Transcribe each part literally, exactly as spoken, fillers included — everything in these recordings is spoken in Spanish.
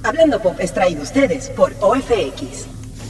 Hablando Pop es traído a ustedes por O F X.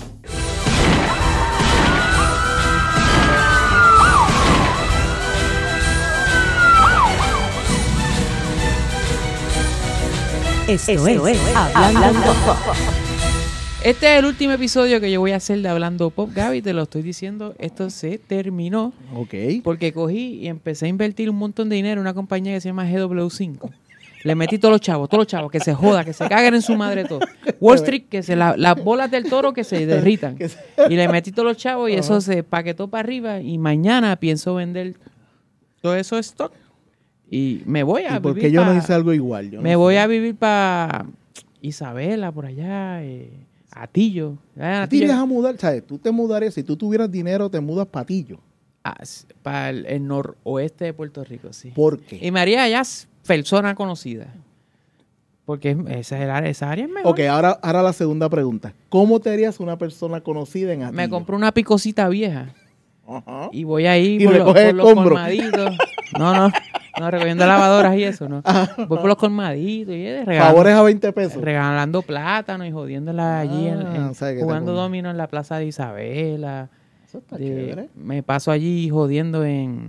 Esto, Esto es, es Hablando, Hablando Pop. Pop. Este es el último episodio que yo voy a hacer de Hablando Pop, Gaby, te lo estoy diciendo, esto se terminó. Ok. Porque cogí y empecé a invertir un montón de dinero en una compañía que se llama G W cinco. Le metí todos los chavos, todos los chavos, que se joda, que se caguen en su madre todo. Wall Street, que se la, las bolas del toro que se derritan. Y le metí todos los chavos y uh-huh. eso se paquetó para arriba. Y mañana pienso vender todo eso stock. Y me voy a ¿Y por vivir qué yo pa, no hice algo igual? Yo me no voy sé. a vivir para Isabela, por allá, eh, Atillo. ¿A ti vas a mudar? ¿Sabes? Tú te mudarías, si tú tuvieras dinero, te mudas para Atillo. Ah, para el, el noroeste de Puerto Rico, sí. ¿Por qué? Y me haría allá persona conocida. Porque esa, esa área es mejor. Ok, ahora, ahora la segunda pregunta. ¿Cómo te harías una persona conocida en Atillo? Me compré una picosita vieja. Ajá. Y voy ahí y por, lo, por los colmaditos. No, no. No, recogiendo lavadoras y eso, ¿no? Ajá. Voy por los colmaditos y eh, regalando, favores a veinte pesos. Regalando plátano y jodiéndola allí, en, en, o sea, jugando dominó en la plaza de Isabela. Eso está de, chévere. Me paso allí jodiendo en...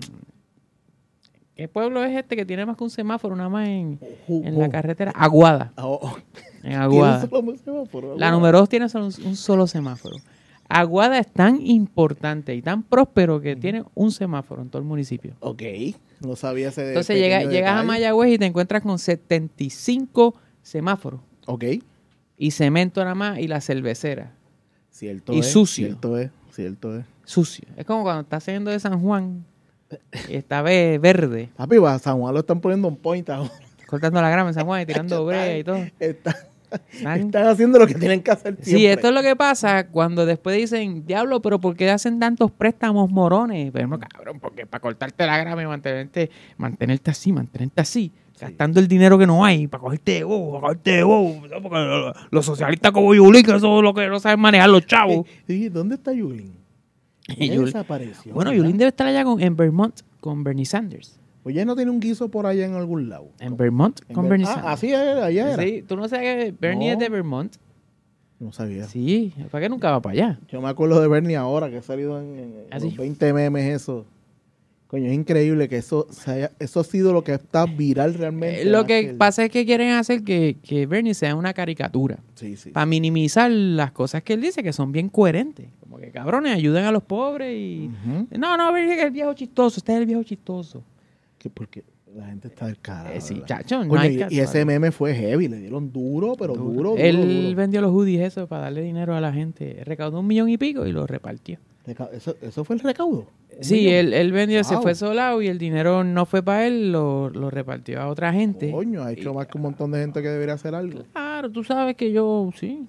¿Qué pueblo es este que tiene más que un semáforo nada más en, uh, en la carretera? Aguada. Oh, oh. En Aguada. ¿Tiene un solo semáforo? La número dos tiene solo un, un solo semáforo. Aguada es tan importante y tan próspero que uh-huh. tiene un semáforo en todo el municipio. Ok, no sabía ese. Entonces llega, llegas a Mayagüez y te encuentras con setenta y cinco semáforos. Ok. Y cemento nada más y la cervecera. Cierto y es. sucio. Cierto es, cierto es. Sucio. Es como cuando estás saliendo de San Juan y está verde. Papi, va, San Juan lo están poniendo en point ahora. Cortando la grama en San Juan y tirando brea y todo. Está. Están haciendo lo que tienen que hacer siempre. Sí, esto es lo que pasa cuando después dicen, diablo, pero ¿por qué hacen tantos préstamos morones? Pero no, cabrón, porque para cortarte la grama y mantenerte, mantenerte así, mantenerte así, sí. Gastando el dinero que no hay, para cogerte de bobo, para cogerte de bobo, porque los socialistas como Yulín, que eso es lo que no saben manejar los chavos. ¿Y dónde está Yulín? Yulín desapareció. Bueno, Yulín debe estar allá con, en Vermont con Bernie Sanders. Oye, ¿no tiene un guiso por allá en algún lado? En Vermont en con Ver- Bernie ah, Sanders. así era, allá era. Sí, tú no sabes que Bernie no. es de Vermont. No sabía. Sí, ¿para qué nunca va para allá? Yo me acuerdo de Bernie ahora, que ha salido en, en ¿Ah, los sí? veinte memes eso. Coño, es increíble que eso se haya, eso ha sido lo que está viral realmente. Eh, lo que el... pasa es que quieren hacer que, que Bernie sea una caricatura. Sí, sí. Para minimizar las cosas que él dice, que son bien coherentes. Como que, cabrones, ayuden a los pobres y... Uh-huh. No, no, Bernie es el viejo chistoso. Este es el viejo chistoso. Que porque la gente está del carajo. Eh, sí, ¿verdad? chacho, no Coño, hay y, y ese meme fue heavy. Le dieron duro, pero duro, duro, duro. Él duro. vendió los hoodies eso para darle dinero a la gente. Recaudó un millón y pico y lo repartió. ¿Eso, eso fue el recaudo? Sí, él, él vendió, wow. se fue solado y el dinero no fue para él, lo, lo repartió a otra gente. Coño, ha hecho y, más que un montón de gente que debería hacer algo. Claro, tú sabes que yo, sí.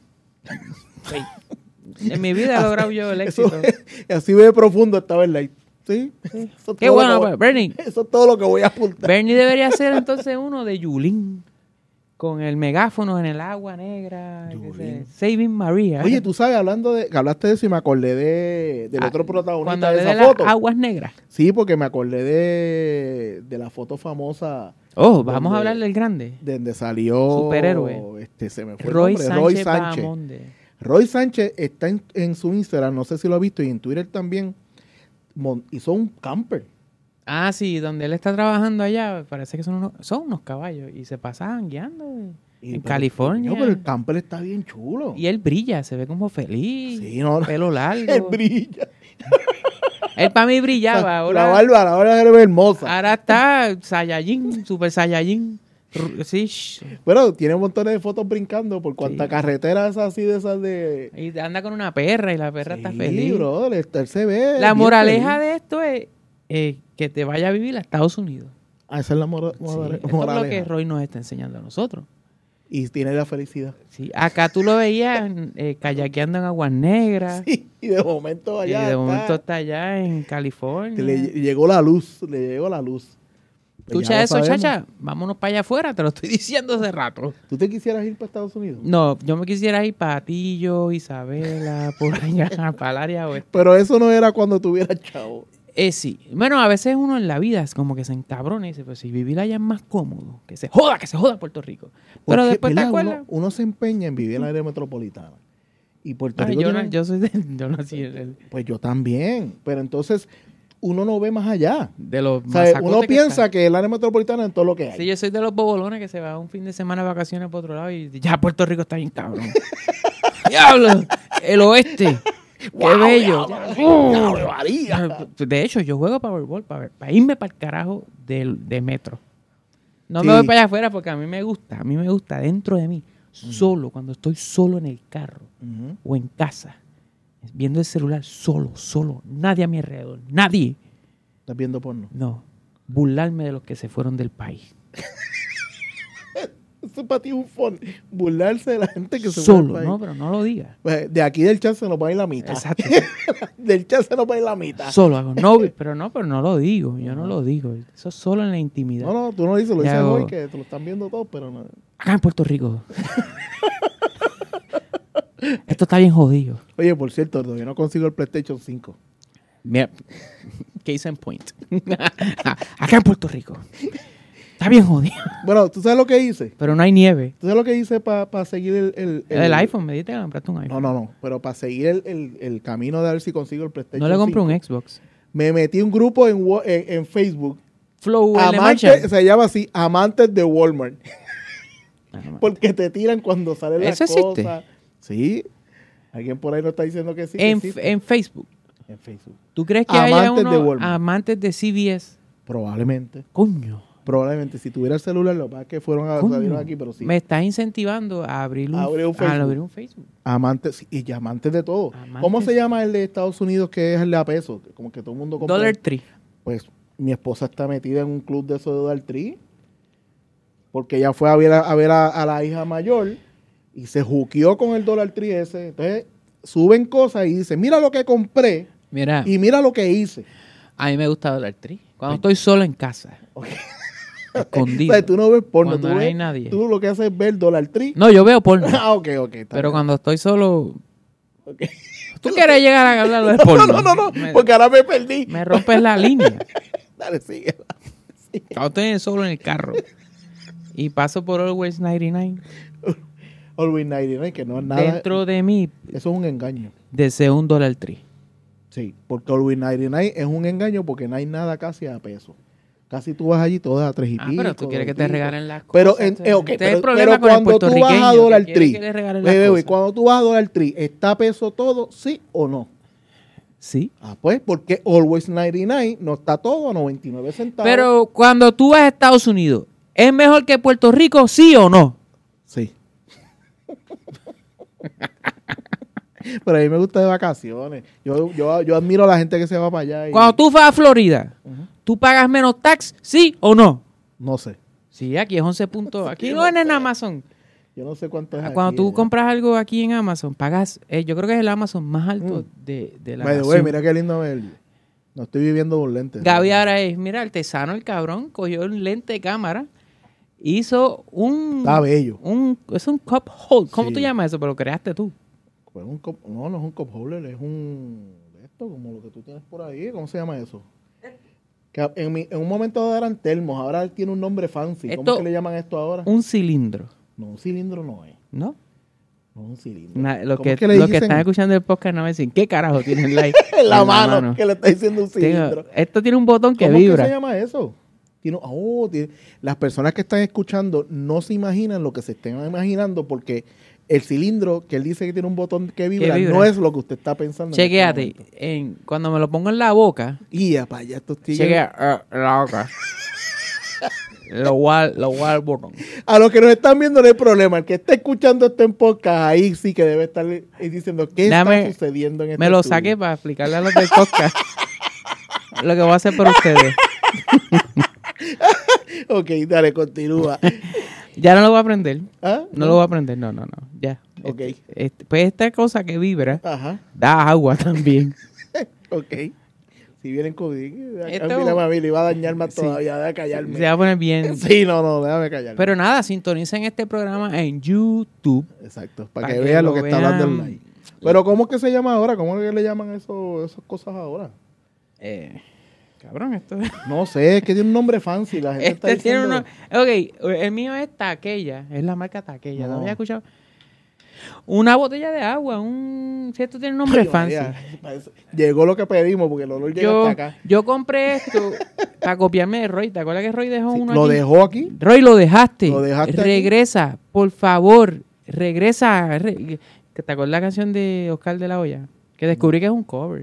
sí. En mi vida he logrado yo el éxito. Eso, así ve profundo esta vez, like. Sí. sí. Qué bueno, voy, Bernie. Eso es todo lo que voy a apuntar. Bernie debería ser entonces uno de Yulín. Con el megáfono en el agua negra. Que se, Saving Maria. Oye, tú sabes, hablando de, hablaste de eso y me acordé de, del ah, otro protagonista de esa de foto. Las aguas negras. Sí, porque me acordé de, de la foto famosa. Oh, vamos donde, a hablar del grande. De donde salió. Superhéroe. Este, se me fue Roy, el nombre, Sánchez Roy Sánchez. Bahamonde. Roy Sánchez está en, en su Instagram, no sé si lo ha visto, y en Twitter también. Mon, hizo un camper. Ah, sí, donde él está trabajando allá, parece que son unos, son unos caballos y se pasaban guiando. Y, en pero, California. No, pero el camper está bien chulo. Y él brilla, se ve como feliz. Sí, no, pelo largo. Él brilla. Él para mí brillaba. O sea, ahora, la barba, ahora era hermosa. Ahora está Saiyajin, Super Saiyajin. Sí. Bueno, tiene un montón de fotos brincando por cuanta sí. carretera es así de esas de... Y anda con una perra y la perra sí, está feliz. Bro, él se ve. La moraleja feliz. de esto es eh, que te vaya a vivir a Estados Unidos. Ah, esa es la mora, sí, mora, esto moraleja. Es lo que Roy nos está enseñando a nosotros. Y tiene la felicidad. Sí, acá tú lo veías eh, kayakeando en aguas negras. Sí, y de momento allá. Y de está, momento está allá en California. Le llegó la luz, le llegó la luz. Escucha eso, sabemos. Chacha, vámonos para allá afuera, te lo estoy diciendo hace rato. ¿Tú te quisieras ir para Estados Unidos? No, yo me quisiera ir para Atillo, Isabela, por allá, para el área oeste. Pero eso no era cuando tuvieras chavo. Eh, sí. Bueno, a veces uno en la vida es como que se encabrona y dice, pues si vivir allá es más cómodo, que se joda, que se joda Puerto Rico. Pero Porque, después te ¿verdad? acuerdas. Uno, uno se empeña en vivir en la área metropolitana. Y Puerto Ah, Rico yo, no- tiene- yo soy de, yo nací en el- Pues yo también. Pero entonces uno no ve más allá. de los O sea, mazacotes uno que piensa están. que el área metropolitana es todo lo que hay. Sí, yo soy de los bobolones que se va un fin de semana de vacaciones por otro lado y ya Puerto Rico está bien cabrón. ¡Diablo! El oeste. ¡Qué Wow, bello! diablo, Uh. diablo, María. De hecho, yo juego Powerball para, para irme para el carajo del, de metro. No Sí. me voy para allá afuera porque a mí me gusta, a mí me gusta dentro de mí, solo, cuando estoy solo en el carro Ujú. o en casa, viendo el celular, solo, solo, nadie a mi alrededor, nadie. ¿Estás viendo porno? No, burlarme de los que se fueron del país. Eso para ti es un fun. Burlarse de la gente que se fue Solo, del país. no, pero no lo digas. Pues, de aquí del chat se nos va a ir la mitad. Exacto. Del chat se nos va a ir la mitad. Solo hago, no, pero no, pero no lo digo, yo no lo digo. Eso es solo en la intimidad. No, no, tú no dices, lo Ya dices hago- hoy, que te lo están viendo todos, pero no. Acá en Puerto Rico. Esto está bien jodido. Oye, por cierto, todavía no consigo el PlayStation cinco. Mira, case in point. Acá en Puerto Rico. Está bien jodido. Bueno, ¿tú sabes lo que hice? Pero no hay nieve. ¿Tú sabes lo que hice para seguir el, el, El, iPhone, me dijiste que compraste un No, iPhone. no, no. Pero para seguir el, el, el camino de ver si consigo el PlayStation No le compré cinco, un Xbox. me metí un grupo en, Wa- en, en Facebook. Flow, el de Amantes, Marshall. se llama así, Amantes de Walmart. Ah, no, Porque te tiran cuando salen las ¿Eso existe? cosas. Sí. Alguien por ahí nos está diciendo que sí. que en, existe. en Facebook. En Facebook. ¿Tú crees que haya Amantes de unos Walmart. amantes de C V S? Probablemente. Coño. Probablemente. Si tuviera el celular, lo que pasa es que fueron a coño. salieron aquí, pero sí. Me estás incentivando a abrir un, A abrir un a Facebook. abrir un Facebook. Amantes, y ya amantes de todo. Amantes. ¿Cómo se llama el de Estados Unidos que es el de a peso? Como que todo el mundo compra. Dollar Tree. Pues mi esposa está metida en un club de eso de Dollar Tree. Porque ella fue a ver a, a ver a, a la hija mayor y se juqueó con el Dollar Tree ese. Entonces suben cosas y dicen, mira lo que compré Mira, y mira lo que hice. a mí me gusta Dollar Tree. Cuando estoy solo en casa. O Escondido. sea, tú no ves porno, Cuando tú, no hay ves- nadie. tú lo que haces es ver Dollar Tree. No, yo veo porno. Ah, ok, ok. está Pero bien. cuando estoy solo... Ok. ¿Tú quieres llegar a hablar de No, porno? no, no, no, Me, porque ahora me perdí. me rompes la línea. Dale, sigue. Cuando estoy solo en el carro. Y paso por Always noventa y nueve. Always noventa y nueve, que no es nada. Dentro de mí Eso es un engaño. deseo un Dollar Tree. Sí, porque Always noventa y nueve es un engaño porque no hay nada casi a peso. Casi tú vas allí todas a tres y Ah, pico. pero tú quieres que te dos y pico. regalen las cosas. Pero, en, eh, ok, Este es pero, el problema pero con el cuando tú vas a puertorriqueño, Dollar que quiere Tree, que le regalen las Bebe, bebe, cosas. cuando tú vas a Dollar Tree, ¿está a peso todo, sí o no? Sí. Ah, pues, porque Always noventa y nueve no está todo a noventa y nueve centavos. Pero cuando tú vas a Estados Unidos, ¿es mejor que Puerto Rico, sí o no? Sí. Pero a mí me gusta de vacaciones. Yo, yo, yo admiro a la gente que se va para allá. Y, Cuando tú vas a Florida, Ujú. ¿tú pagas menos tax, sí o no? No sé. Sí, aquí es once puntos. Aquí Yo no no es en sé. Amazon. Yo no sé cuánto es Cuando aquí, tú eh. compras algo aquí en Amazon, pagas, eh, yo creo que es el Amazon más alto Mm. de, de la By the way, nación. mira qué lindo ver. No estoy viviendo con lentes. Gaby ahora es, mira, artesano el cabrón, cogió un lente de cámara, hizo un... Está bello. un es un cup hold. ¿Cómo Sí. tú llamas eso? Pero lo creaste tú. Pues un cup- no, no es un cup holder, es un... Esto, como lo que tú tienes por ahí. ¿Cómo se llama eso? Que en, mi- en un momento dado eran termos, ahora tiene un nombre fancy. ¿Cómo Esto- es que le llaman esto ahora? Un cilindro, No, un cilindro no es. ¿no? No es un cilindro. Na- lo ¿Cómo que, es que le lo que dicen? están escuchando el podcast no me dicen, ¿qué carajo tiene el like? En la mano, que le está diciendo un Tengo- cilindro. esto tiene un botón que ¿Cómo vibra. es que se llama eso? Tiene, oh, tiene- las personas que están escuchando no se imaginan lo que se estén imaginando porque el cilindro que él didice que tiene un botón que vibra, vibra. no es lo que usted está pensando. en este Chequéate, momento. en, cuando me lo pongo en la boca, Y ya, para allá, estos tigres. chequea eh, la boca. lo gual, lo gual botón. A los que nos están viendo no hay problema. El que está escuchando esto en podcast, ahí sí que debe estar diciendo qué Dame- está sucediendo en este Me lo estudio? saqué para explicarle a los del podcast lo que voy a hacer por ustedes. Ok, dale, continúa. Ya no lo voy a aprender. ¿Ah? No lo voy a aprender, no, no, no. Ya. Ok. Este- este- pues esta cosa que vibra Ajá, da agua también. ok. Si vienen con... Esto- Mira, mami, le iba a dañar más Sí. todavía. Déjame callarme. Se va a poner bien. Sí, no, no, déjame callarme. Pero nada, sintonicen este programa en YouTube. Exacto, para, Para que, que vean lo lo que está hablando el vean. live. Pero ¿cómo es que se llama ahora? ¿Cómo es que le llaman eso, esas cosas ahora? Eh, Cabrón, esto es... No sé, es que tiene un nombre fancy. La gente está Este tiene diciendo... uno... Ok, el mío es Taqueya. Es la marca Taqueya. No. ¿Lo había escuchado? Una botella de agua. Un... Si esto tiene un nombre Ay, fancy. María, parece- Llegó lo que pedimos porque el olor llega Yo, hasta acá. yo compré esto para copiarme de Roy. ¿Te acuerdas que Roy dejó Sí, uno ¿Lo aquí? dejó aquí? Roy, lo dejaste. Lo dejaste aquí. Regresa, por favor. Regresa. Re- ¿Te acuerdas la canción de Oscar de la Hoya? Que descubrí que es un cover.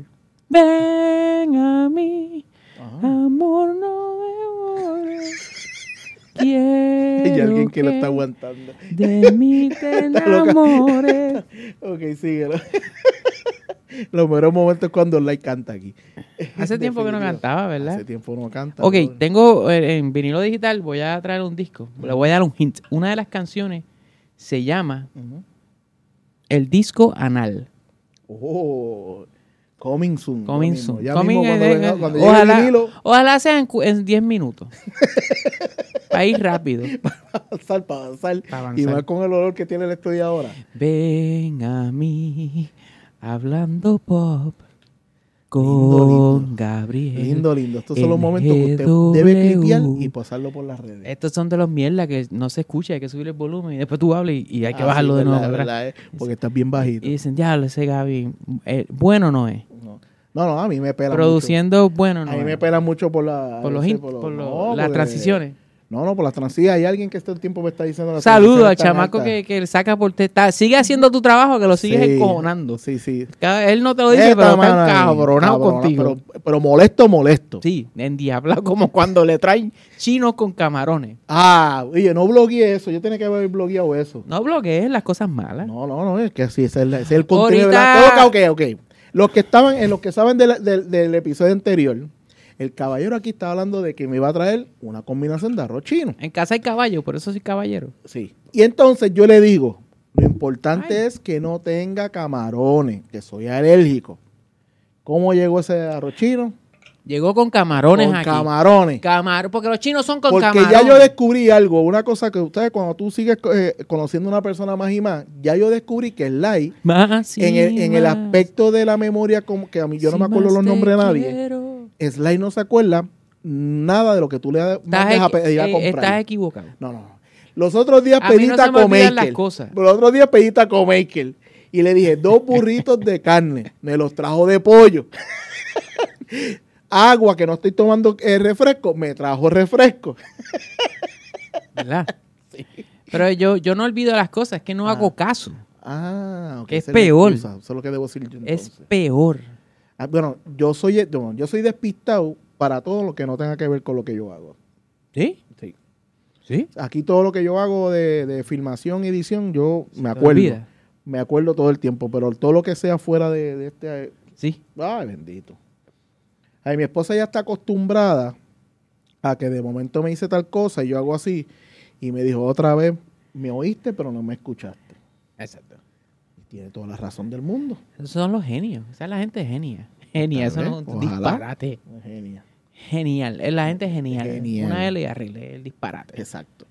Ven a mí, Ajá. amor no devores. Quiero Hay alguien que lo está que aguantando. de mí te Está loca. enamores. Ok, síguelo. Los mejores momentos es cuando Lai canta aquí. Hace tiempo que no Definitivo. cantaba, ¿verdad? Hace tiempo no canta. Ok, brother. tengo eh, en vinilo digital, voy a traer un disco. Le voy a dar un hint. Una de las canciones se llama Ujú. El Disco Anal. Oh, coming soon. ya Coming mismo. soon. Ya Coming mismo cuando, en- venga- en- cuando llegue el ojalá, vinilo, ojalá sea en cu- en diez minutos. Para ir rápido. para avanzar, para avanzar. Pa' avanzar. Y más con el olor que tiene el estudio ahora. Ven a mí, hablando pop con Lindo, lindo. Gabriel. Lindo, lindo. Estos son los en momentos que usted G W. debe clipear y pasarlo por las redes. Estos son de los mierda que no se escucha, hay que subir el volumen y después tú hablas y, y hay que Ah, bajarlo sí, de nuevo. verdad, ¿verdad? verdad, eh, porque estás bien bajito. Y dicen, ya, ese Gaby, eh, bueno no es. No, no, no, a mí me pela Produciendo bueno mucho. no A mí me es. pela mucho por, la, Por los, no sé, in- por, los- por los- no, las porque- transiciones. No, no, por las transiciones. Hay alguien que este tiempo me está diciendo las Saludos al transiciones tan chamaco altas. que, que le saca por testa. Sigue haciendo tu trabajo, que lo sigues Sí, encojonando. Sí, sí. Cada- Él no te lo dice, Esta pero está mano ahí, encabronado cabrona, contigo. Pero, pero molesto, molesto. Sí, endiablado como cuando le traen chinos con camarones. Ah, oye, no blogueé eso. Yo tenía que haber blogueado eso. No bloquees las cosas malas. No, no, no, es que así ese es, el- ese es el contenido de Ahorita- la... Ok, ok, ok. Los que estaban, en los que saben del, del, del episodio anterior, el caballero aquí estaba hablando de que me iba a traer una combinación de arroz chino. En casa hay caballo, por eso soy caballero. Sí. Y entonces yo le digo, lo importante Ay. es que no tenga camarones, que soy alérgico. ¿Cómo llegó ese arroz chino? Llegó con camarones Con aquí. camarones. Camar- porque los chinos son con Porque camarones. ya yo descubrí algo, una cosa que ustedes cuando tú sigues eh, conociendo a una persona más y más, ya yo descubrí que el like, Más y en, el, en el más. aspecto de la memoria, como que a mí yo no Si me acuerdo más los te nombres de nadie, quiero. Sly no se acuerda nada de lo que tú le Estás, mandes a equi- pedir a eh, comprar. estás equivocado. No, no, no. Los otros días A mí pedí no se me taco olvidan las maker. cosas. Los otros días pedí taco maker. Y le dije, dos burritos de carne. Me los trajo de pollo. Agua, que no estoy tomando eh, refresco. Me trajo refresco. ¿Verdad? Pero yo, yo no olvido las cosas, es que no Ah. hago caso. Ah, ok. Es esa la peor. excusa. Eso es lo que debo decir yo entonces. Es peor. Ah, bueno, yo soy, no, yo soy despistado para todo lo que no tenga que ver con lo que yo hago. ¿Sí? Sí. ¿Sí? Aquí todo lo que yo hago de, de filmación y edición, yo me te acuerdo. olvida. Me acuerdo todo el tiempo, pero todo lo que sea fuera de, de este... Sí. Ay, bendito. Ay, mi esposa ya está acostumbrada a que de momento me dice tal cosa y yo hago así. Y me dijo otra vez, me oíste, pero no me escuchaste. Exacto. Y tiene toda la razón del mundo. Esos son los genios. Esa es la gente genia. Genia, eso Tal no es vez, un ojalá. disparate. Genia. Genial. Es la gente genial. Genial. Una L y arregle el disparate. Exacto.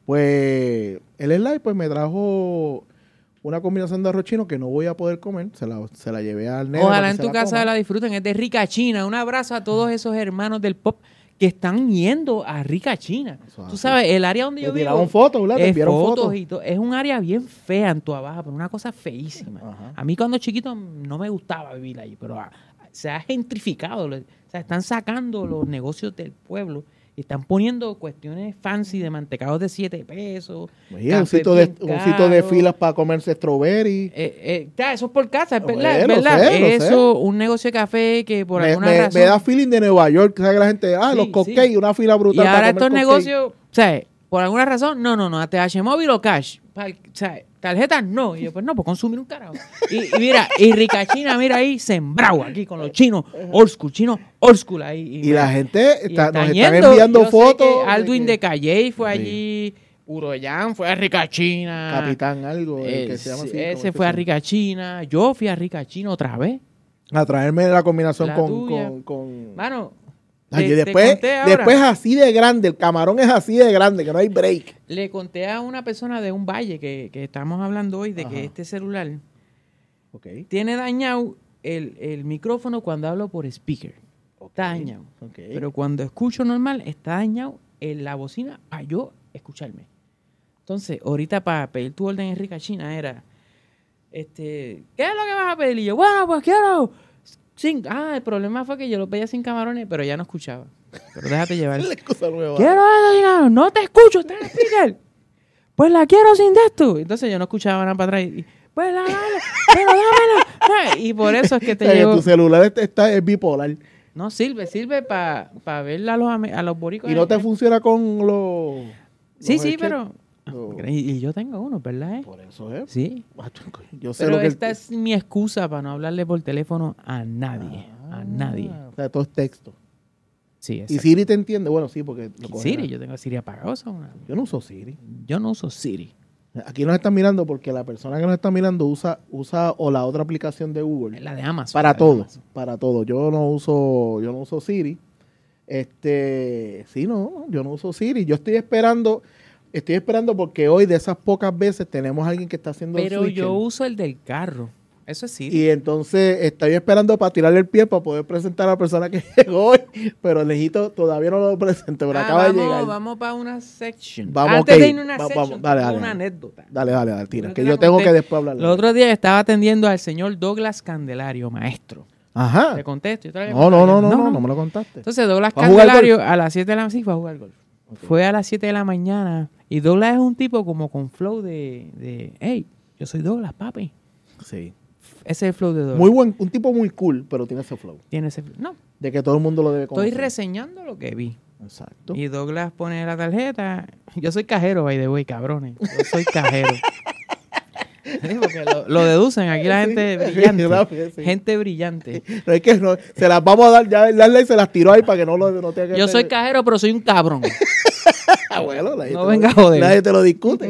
Pues el slide pues me trajo una combinación de arroz chino que no voy a poder comer. Se la, se la llevé al nene. Ojalá para en que tu se la casa coma. la disfruten. Es de Rica China. Un abrazo a todos esos hermanos del pop que están yendo a Rica China. Eso es Tú así. sabes, el área donde Te yo vivo tiraron fotos, ¿verdad? Te es enviaron fotos fotos. y todo. Es un área bien fea en Tua Baja, pero una cosa feísima. Ajá. A mí cuando chiquito no me gustaba vivir allí, pero ah, se ha gentrificado. lo- O sea, están sacando los negocios del pueblo y están poniendo cuestiones fancy de mantecados de siete pesos. Oye, un café sitio de, bien un sitio de caro. filas para comerse strawberry. Eh, eh, ya, eso es por casa, es Bueno, verdad, es lo verdad. sé, lo Eso, un negocio de café que por me, alguna me- razón... me da feeling de Nueva York. ¿Sabes que la gente? Ah, Sí, los sí. cupcakes, una fila Y brutal. ahora para estos comer negocios, o sea, por alguna razón, no, no, no, A T H móvil o cash. Pa- O sea, tarjetas no. Y yo, pues no, pues consumir un carajo. Y, y mira, y Rica China, mira ahí, sembrado aquí con los chinos, old school, chinos, old school ahí. Y la gente y está, nos están están yendo. enviando Yo sé fotos. que Alduin que- de Calle fue Sí. allí, Uroyan fue a Rica China. Capitán algo, el Eh, que se llama así. sí, ¿cómo es ese que fue a se llama? Rica China. Yo fui a Rica China otra vez. A traerme la combinación La con, tuya. con, con- Mano, Ay, te- y te después, conté ahora. después así de grande, el camarón es así de grande, que no hay break. Le conté a una persona de un valle que, que estamos hablando hoy de Ajá. que este celular Ok. tiene dañado el, el micrófono cuando hablo por speaker. Está dañado. Okay. Pero cuando escucho normal, está dañado en la bocina para yo escucharme. Entonces, ahorita para pedir tu orden en Rica China era, este, ¿qué es lo que vas a pedir? Y yo, bueno, pues quiero... Sin, ah, el problema fue que yo lo pedía sin camarones, pero ya no escuchaba. Pero déjate llevar. La cosa nueva. Quiero eso, no te escucho, está en el speaker. Pues la quiero sin de esto. Entonces yo no escuchaba nada para atrás. Y, pues la dale, pero dámela. Y por eso es que te O sea, que llevo... tu celular está, está- es bipolar. No, sirve, sirve para pa ver a los, ame- a los boricos. Y no te funciona con los... Sí, los sí, headset. pero... Los- Y, y yo tengo uno, ¿verdad? eh? Por eso es. Sí. Yo sé Pero lo que... esta es mi excusa para no hablarle por teléfono a nadie. A nadie. O sea, todo es texto. Sí, Y exacto. Siri te entiende. Bueno, sí, porque... lo Y coge Siri, la- yo tengo Siri apagado. Eso es una- Yo no uso Siri. Yo no uso Siri. Aquí nos están mirando porque la persona que nos está mirando usa usa o la otra aplicación de Google Es la de Amazon. para la de todo, Amazon. para todo. Yo no uso yo no uso Siri. Este, sí, no, yo no uso Siri. Yo estoy esperando estoy esperando porque hoy de esas pocas veces tenemos a alguien que está haciendo el Pero switcher. yo uso el del carro. Eso es Siri. Y entonces estoy esperando para tirarle el pie para poder presentar a la persona que llegó hoy, pero necesito, todavía no lo presento, pero Ah, acaba vamos, de llegar. Vamos para una section. Vamos, Antes ok. de ir a una Va- section, vamos, dale, tengo dale, una dale. anécdota. Dale, dale, dale, tira, Yo que te la yo tengo conté. que después hablar. Los otros días estaba atendiendo al señor Douglas Candelario, maestro. Ajá. Te contesto. Yo te lo había No, no, contado no, ya. no, no, no me lo contaste. Entonces Douglas ¿Va a jugar Candelario a las siete de la mañana, sí, fue a jugar golf. Ok. Fue a las siete de la mañana y Douglas es un tipo como con flow de, de hey, yo soy Douglas, papi. Sí. Ese es el flow de Douglas. Muy buen, un tipo muy cool, pero tiene ese flow. Tiene ese flow. No, De que todo el mundo lo debe estoy conocer. reseñando lo que vi. Exacto. Y Douglas pone la tarjeta. Yo soy cajero, by the way, cabrones. Yo soy cajero. Sí, porque lo, lo deducen aquí la gente Sí, brillante. rápido, sí. Gente brillante. No es que no, se las vamos a dar, ya darle se las tiró ahí para que no lo no tenga que Yo soy cajero, pero soy un cabrón. abuelo, nadie No te lo- venga a joder. Nadie te lo discute.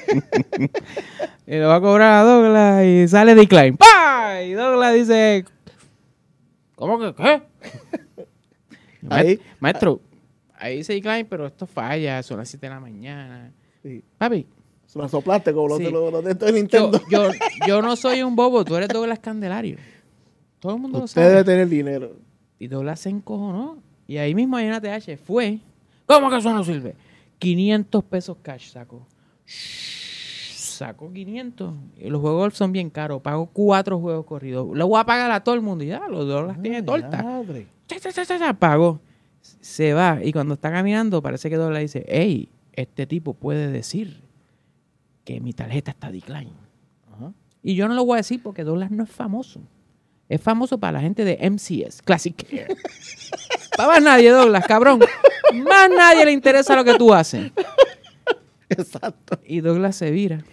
Y lo va a cobrar a Douglas y sale decline. ¡Pah! Y Douglas dice, ¿cómo que qué? Ahí- Maestro, ahí dice decline, pero esto falla, son las siete de la mañana. Sí. Papi, Se lo soplaste como Sí. los de los los de estos de yo, Nintendo. yo, yo no soy un bobo, tú eres Douglas Candelario. Todo el mundo lo Usted debe sabe. tener dinero. Y Douglas se encojonó. Y ahí mismo hay una T H. Fue. ¿Cómo que eso no sirve? quinientos pesos cash sacó. Sacó quinientos. Y los juegos son bien caros. Pago cuatro juegos corridos. Lo voy a pagar a todo el mundo. Y ya, los Douglas tiene torta. Madre. Cha, cha, cha, cha, cha, pagó. Se va. Y cuando está caminando, parece que Douglas dice: hey, este tipo puede decir que mi tarjeta está decline. Ajá. Y yo no lo voy a decir porque Douglas no es famoso. Es famoso para la gente de M C S, Classic Care. Para más nadie, Douglas, cabrón. Más nadie le interesa lo que tú haces. Exacto. Y Douglas se vira.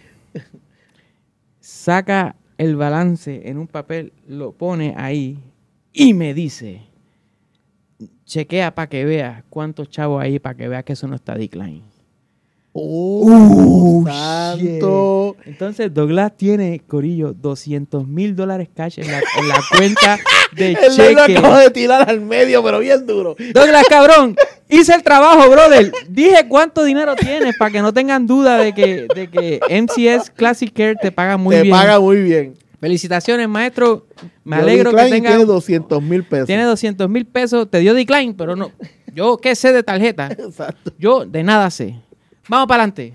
Saca el balance en un papel, lo pone ahí y me dice: chequea para que veas cuántos chavos hay para que veas que eso no está decline. ¡Oh, santo! Entonces Douglas tiene, Corillo, doscientos mil dólares cash en la, en la cuenta de Él lo cheque. acabo de tirar al medio, pero bien duro. Douglas, cabrón, hice el trabajo, brother. Dije cuánto dinero tienes para que no tengan duda de que, de que M C S Classic Care te paga muy Te bien. paga muy bien. Felicitaciones, maestro. Me Yo alegro que decline y tenga... tiene doscientos mil pesos. Tiene doscientos mil pesos. Te dio decline, pero no. Yo, ¿qué sé de tarjeta? Exacto. Yo de nada sé. Vamos para adelante.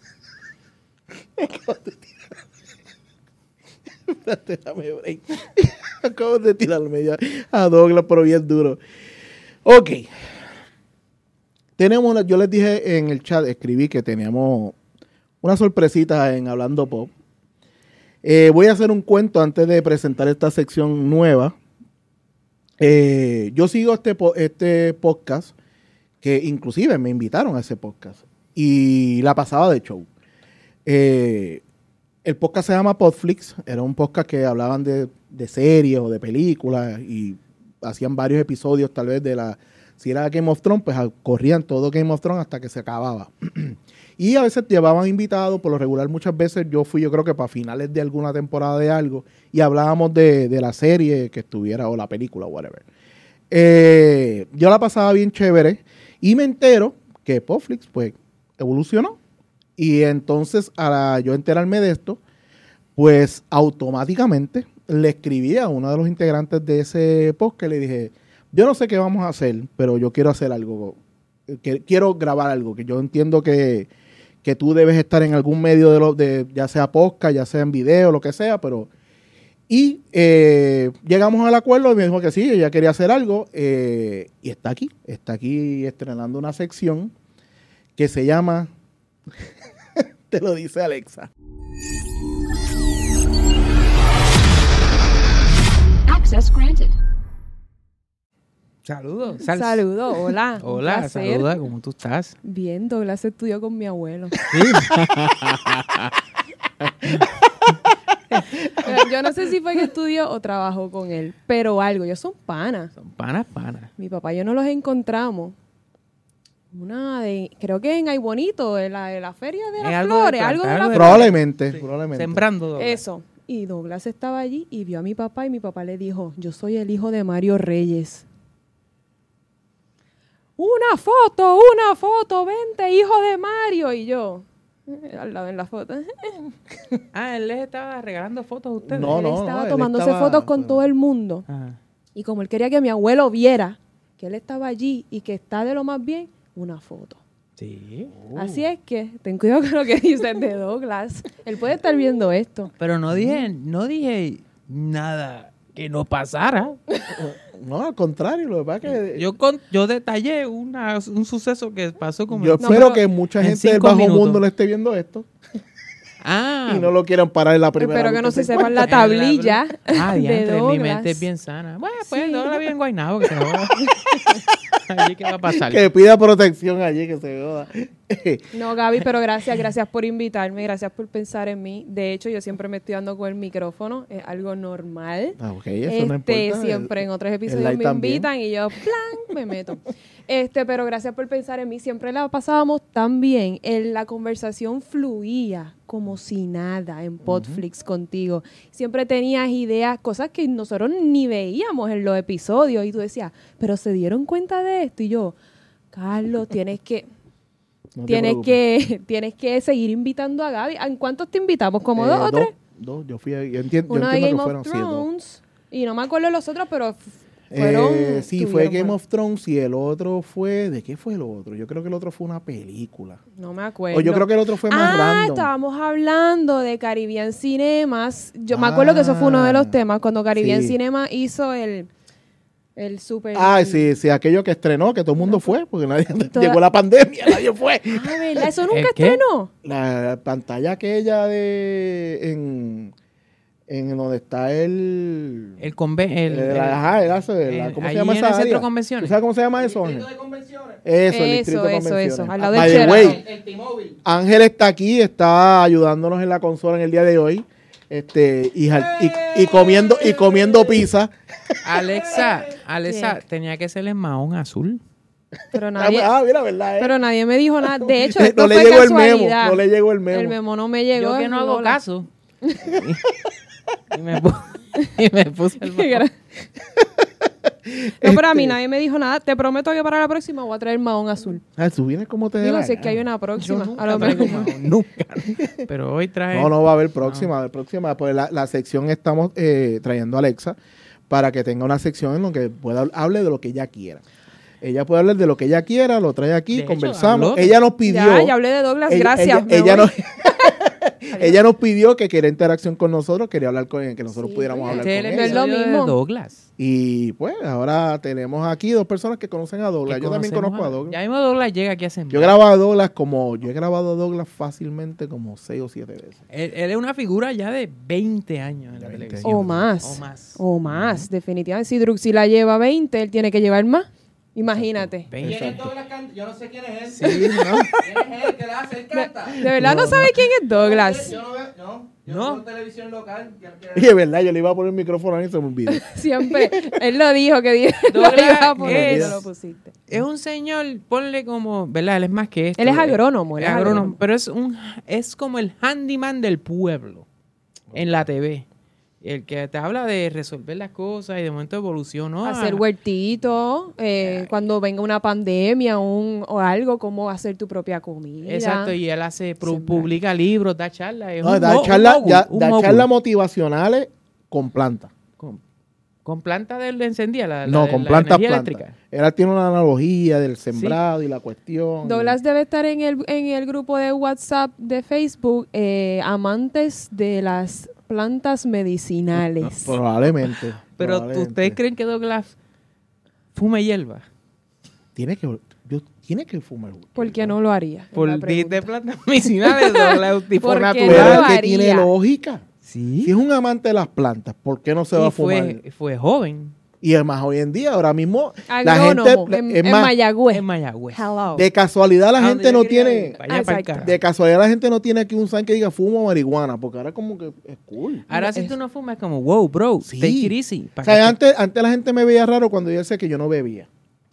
Espérate, dame break. Acabo de tirar al medio a Douglas, pero bien duro. Ok. Tenemos una, yo les dije en el chat, escribí que teníamos una sorpresita en Hablando Pop. Eh, voy a hacer un cuento antes de presentar esta sección nueva. Eh, yo sigo este, po- este podcast, que inclusive me invitaron a ese podcast, y la pasaba de show. Eh, el podcast se llama Podflix, era un podcast que hablaban de, de series o de películas y hacían varios episodios tal vez de la... Si era Game of Thrones, pues corrían todo Game of Thrones hasta que se acababa. Y a veces llevaban invitados, por lo regular muchas veces yo fui, yo creo que para finales de alguna temporada de algo, y hablábamos de, de la serie que estuviera, o la película, whatever. Eh, yo la pasaba bien chévere, y me entero que Podflix, pues, evolucionó. Y entonces, a la, yo enterarme de esto, pues automáticamente le escribí a uno de los integrantes de ese podcast, le dije, yo no sé qué vamos a hacer, pero yo quiero hacer algo. Que, quiero grabar algo, que yo entiendo que, que tú debes estar en algún medio de, lo, de ya sea podcast, ya sea en video, lo que sea, pero... Y eh, llegamos al acuerdo y me dijo que sí, ella quería hacer algo eh, y está aquí, está aquí estrenando una sección que se llama, te lo dice Alexa. Access granted. Saludos. Sal- Saludos, hola. un Hola, placer. saluda, ¿cómo tú estás? Bien, Douglas estudió con mi abuelo. Yo no sé si fue que estudió o trabajó con él, pero algo, ellos son panas. Son panas, panas. Mi papá y yo nos los encontramos. Una de, creo que en Ay Bonito, en la, en la feria de En las algo de flores, planta, algo de algo las de- flores. Probablemente, probablemente. Sembrando. Douglas. Eso. Y Douglas estaba allí y vio a mi papá y mi papá le dijo, yo soy el hijo de Mario Reyes. Una foto, una foto, vente, hijo de Mario. Y yo, eh, al lado en la foto. Ah, él les estaba regalando fotos a ustedes. No, él no, estaba él tomándose estaba- fotos con todo el mundo. Ajá. Y como él quería que mi abuelo viera que él estaba allí y que está de lo más bien, una foto. Sí. Así es que ten cuidado con lo que dices de Douglas. Él puede estar viendo esto. Pero no dije, no dije nada que no pasara. No, al contrario, lo que pasa es que Yo con, yo detallé una, un suceso que pasó con yo mi- espero pero que mucha en gente del cinco bajo minutos. mundo le esté viendo esto Ah, y no lo quieran parar en la primera. Espero que vez no se se sepan la en la- tablilla Ah, de diantre, mi Douglas. mente es bien sana. Bueno, pues Sí. Douglas vive en Guaynabo, que se joda. Allí que va a pasar. Que pida protección allí, que se joda. No, Gaby, pero gracias, gracias por invitarme, gracias por pensar en mí. De hecho, yo siempre me estoy dando con el micrófono, es algo normal. Ah, ok, eso no Este, importa. siempre El- en otros el episodios like me también. invitan y yo, plan, me meto. Este, pero gracias por pensar en mí. Siempre la pasábamos tan bien. En la conversación fluía como si nada en Podflix contigo. Siempre tenías ideas, cosas que nosotros ni veíamos en los episodios. Y tú decías, pero se dieron cuenta de esto. Y yo, Carlos, tienes que... No te Tienes preocupes. que, tienes que seguir invitando a Gaby. ¿En cuántos te invitamos? ¿Como Eh, dos o tres? Dos, yo fui, a- yo entiendo, yo Uno de entiendo Game que of fueron sí, dos. Thrones. Y no me acuerdo de los otros, pero f- fueron... Eh, sí, fue estuvieron Game buenos. of Thrones y el otro fue... ¿De qué fue el otro? Yo creo que el otro fue una película. No me acuerdo. O yo creo que el otro fue más ah, random. estábamos hablando de Caribbean Cinemas. Yo me acuerdo que eso fue uno de los Ah, temas, cuando Caribbean sí. Cinema hizo el, el super... Ah, sí, sí, aquello que estrenó, que todo el mundo fue, porque nadie, Toda- llegó la pandemia, nadie fue. Ah, ¿verdad? Eso nunca ¿El qué? estrenó. La pantalla aquella de... En, en donde está el... El conven... El, el- el- ajá, el hace- la- el- ¿cómo se allí llama en esa el centro área? de convenciones. ¿Tú sabes cómo se llama eso, Ángel? Eso, el distrito Eso, de eso, convenciones. eso, al lado Ah, del by the way, Sheraton. el T-Mobile. Ángel está aquí, está ayudándonos en la consola en el día de hoy. Este, y, jal- y, y comiendo, y comiendo pizza. Alexa, Alexa, ¿Qué? tenía que ser el mahón azul. Pero nadie, Ah, mira, ¿verdad? eh? pero nadie me dijo nada. De hecho, no esto le fue llegó el memo, casualidad. no le llegó el memo. El memo no me llegó. Yo que no hago Lola. caso. y, me pu- y me puse el Qué mahón. gra- No, pero a mí Este- nadie me dijo nada. Te prometo que para la próxima voy a traer mahón azul. Ah, tú vienes como te dé Digo, la si es que hay gana. una próxima. Yo A lo nunca traigo mejor. mahón, nunca. Pero hoy trae... No, no va a haber próxima, va a haber próxima. Pues la, la sección estamos eh, trayendo a Alexa para que tenga una sección en donde pueda hable de lo que ella quiera. Ella puede hablar de lo que ella quiera, lo trae aquí, De hecho, conversamos. habló. ella nos pidió. Ya, ya hablé de Douglas, ella, gracias. Ella, me ella voy. nos, ella nos pidió que quería interacción con nosotros, quería hablar con él, que nosotros Sí, pudiéramos hablar Este es con el No es ella. lo episodio de mismo. Douglas. Y pues ahora tenemos aquí dos personas que conocen a Douglas. Que Yo también conocemos conozco a Douglas. Ya mismo Douglas llega aquí a sembrar. Yo he grabado a Douglas como, yo he grabado a Douglas fácilmente como seis o siete veces. Él, él es una figura ya de veinte años en la De veinte televisión. O más. O más. O más, definitivamente. Si Druxila lleva veinte, él tiene que llevar más. Imagínate. veinte. ¿Quién es Douglas Canta? Yo no sé quién es él. Sí, ¿no? ¿Quién es él que la hace? Él canta. De verdad no, sabe quién es Douglas. Yo no veo, no. Yo No. no veo televisión local. que- que- Y es verdad, yo le iba a poner el micrófono ahí y se me olvidó. Siempre. Él lo dijo que di- lo Douglas iba a poner y no es- lo pusiste. Es un señor, ponle como, ¿verdad? Él es más que esto. Él es Eh, agrónomo, él es es agrónomo, agrónomo. pero es un es como el handyman del pueblo en la T V. El que te habla de resolver las cosas y de momento evolucionó. a- Hacer huertito, eh, cuando venga una pandemia un, o algo, cómo hacer tu propia comida. Exacto, y él hace, pro- Sembrar. publica libros, da charlas. es No, un da mo- un charlas mogul, ya- un da mogul. charlas motivacionales con planta. Con- Con planta de encendida, la, la- No, con la plantas, energía plantas. eléctrica. Él tiene una analogía del sembrado y la cuestión. Douglas debe estar en el, en el grupo de WhatsApp de Facebook, eh, amantes de las plantas medicinales. Probablemente. Pero ¿tú- probablemente. ¿ustedes creen que Douglas fume hierba? Tiene que, yo, tiene que fumar. ¿Por qué no lo haría? Es Por la de, pregunta. de plantas medicinales, Douglas es un tipo ¿Por qué natural. Pero no es lo que haría? tiene lógica. Sí. Si es un amante de las plantas, ¿por qué no se va Y a fumar? fue, fue joven Y además hoy en día, ahora mismo, la Agrónomo, gente, en, es en más, Mayagüez. en Mayagüez. Hello. de casualidad la Ah, gente donde no yo quería tiene, ir, para allá, para el Exacto. carajo. de casualidad la gente no tiene aquí un sign que diga fumo marihuana, porque ahora como que es cool. Ahora si Es- tú no fumas, como, wow, bro, Sí. take it easy. O Pa' sea, que- antes, antes la gente me veía raro cuando yo decía que yo no bebía.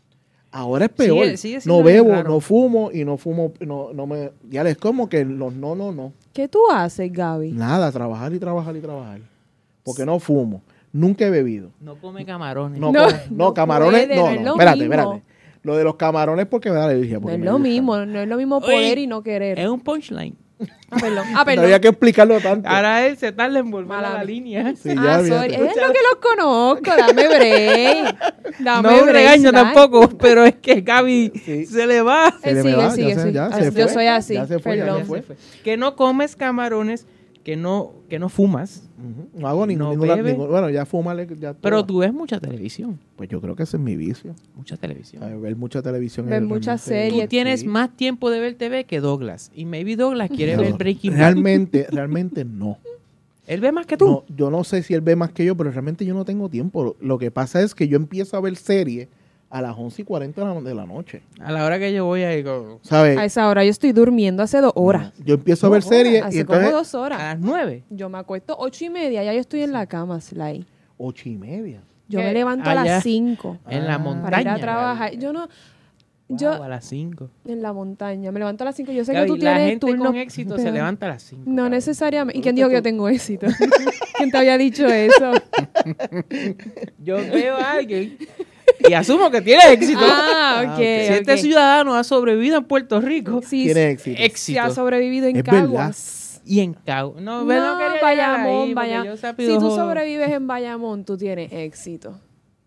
Ahora es peor. Sigue- sigue siendo no bien bebo, raro. no fumo y no fumo, no, no me, ya es como que los no, no, no. ¿Qué tú haces, Gaby? Nada, trabajar y trabajar y trabajar. Porque no fumo. Nunca he bebido. No come camarones. No, No, como- no, no camarones, puede, no, no es no, lo espérate, mismo. espérate. Lo de los camarones porque me da alergia. No porque es me lo gustan. mismo, no es lo mismo Oye, poder y no querer. Es un punchline. Ah, perdón. Ah, No perdón. había que explicarlo tanto. Ahora él se tarda en volver Mala a la mía. línea. Sí, ah, ya, soy, fíjate. es lo que los conozco, dame break. Dame No es un break, regaño Sly. tampoco, pero es que Gaby Sí. se le va. Se Él le sigue, va, sigue, ya se- sigue. ya Ah, se yo fue, soy así, ya se fue, ya perdón. se fue. Que no comes camarones, que no, que no fumas, Ujú. No hago ningún, No ninguna, bebe. ningún- bueno, ya fúmale, ya pero todo. tú ves mucha televisión. Pues yo creo que ese es mi vicio. Mucha televisión. A ver mucha televisión. Ver es muchas realmente- series. Tú tienes Sí. más tiempo de ver T V que Douglas. Y maybe Douglas quiere No, ver Breaking Bad. Realmente, realmente no. Él ve más que tú. No, yo no sé si él ve más que yo, pero realmente yo no tengo tiempo. Lo, lo que pasa es que yo empiezo a ver series a las once y cuarenta de la, de la noche. A la hora que yo voy ahí, como, ¿Sabes? A esa hora yo estoy durmiendo hace dos horas. Yo empiezo a ver Dos series y Hace entonces... como dos a horas. las nueve. Yo me acuesto ocho y media, ya yo estoy en la cama, Sly. Ocho y media. Yo ¿Qué? me levanto a Allá. las cinco En la Ah. montaña. para ir a trabajar. Yo no, Wow, yo a las cinco. en la montaña, me levanto a las cinco. Yo sé Gaby, que tú la tienes gente turno. con éxito se pero- levanta a las cinco. No Gaby. necesariamente. ¿Y quién dijo que yo tengo éxito? ¿Quién te había dicho eso? Yo veo a alguien y asumo que tiene éxito. Ah, ok. ok. si este ok. ciudadano ha sobrevivido en Puerto Rico Sí, Tiene éxito. sí, éxito. ha sobrevivido en Es verdad. Caguas. y en Cabo. No, No, ve, no quería llegar Bayamón, ahí, porque Bayamón. yo Si rápido tú jodo. sobrevives en Bayamón, tú tienes éxito.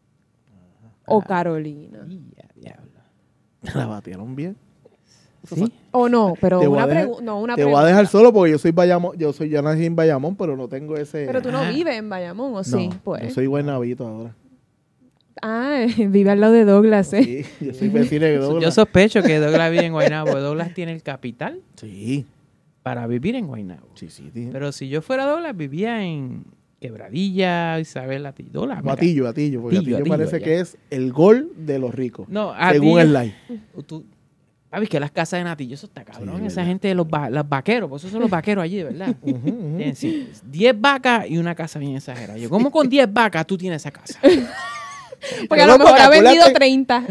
O Carolina. Ya, diablo. La batieron bien. ¿Sí? O no, pero Te voy a una dejar- pregunta. No, una Te voy a pregunta. dejar solo porque yo soy Bayamón, yo soy ya nací en Bayamón, pero no tengo ese. Pero tú no Ah. vives en Bayamón, ¿o no, sí? Pues. yo soy Guaynabito ahora. Ah, vive al lado de Douglas, ¿eh? Sí, yo soy vecino de Douglas. Yo sospecho que Douglas vive en Guaynabo. Douglas tiene el capital Sí, para vivir en Guaynabo. sí, sí. sí. Pero si yo fuera Douglas, vivía en Quebradilla, Isabel Latillola. mira. Gatillo, Gatillo, porque Gatillo, Gatillo parece Gatillo, que es el gol de los ricos. No, a según ti- el live. Tú, ¿sabes que las casas de Natillo, eso está cabrón? Sí, Esa verdad. gente de los, va- los vaqueros, pues esos son los vaqueros allí, ¿verdad? Ujú, ujú. Tienen sí, diez vacas y una casa bien exagerada. Yo, ¿cómo con diez vacas tú tienes esa casa? Porque a No, lo mejor porque ha vendido acuérdate- treinta.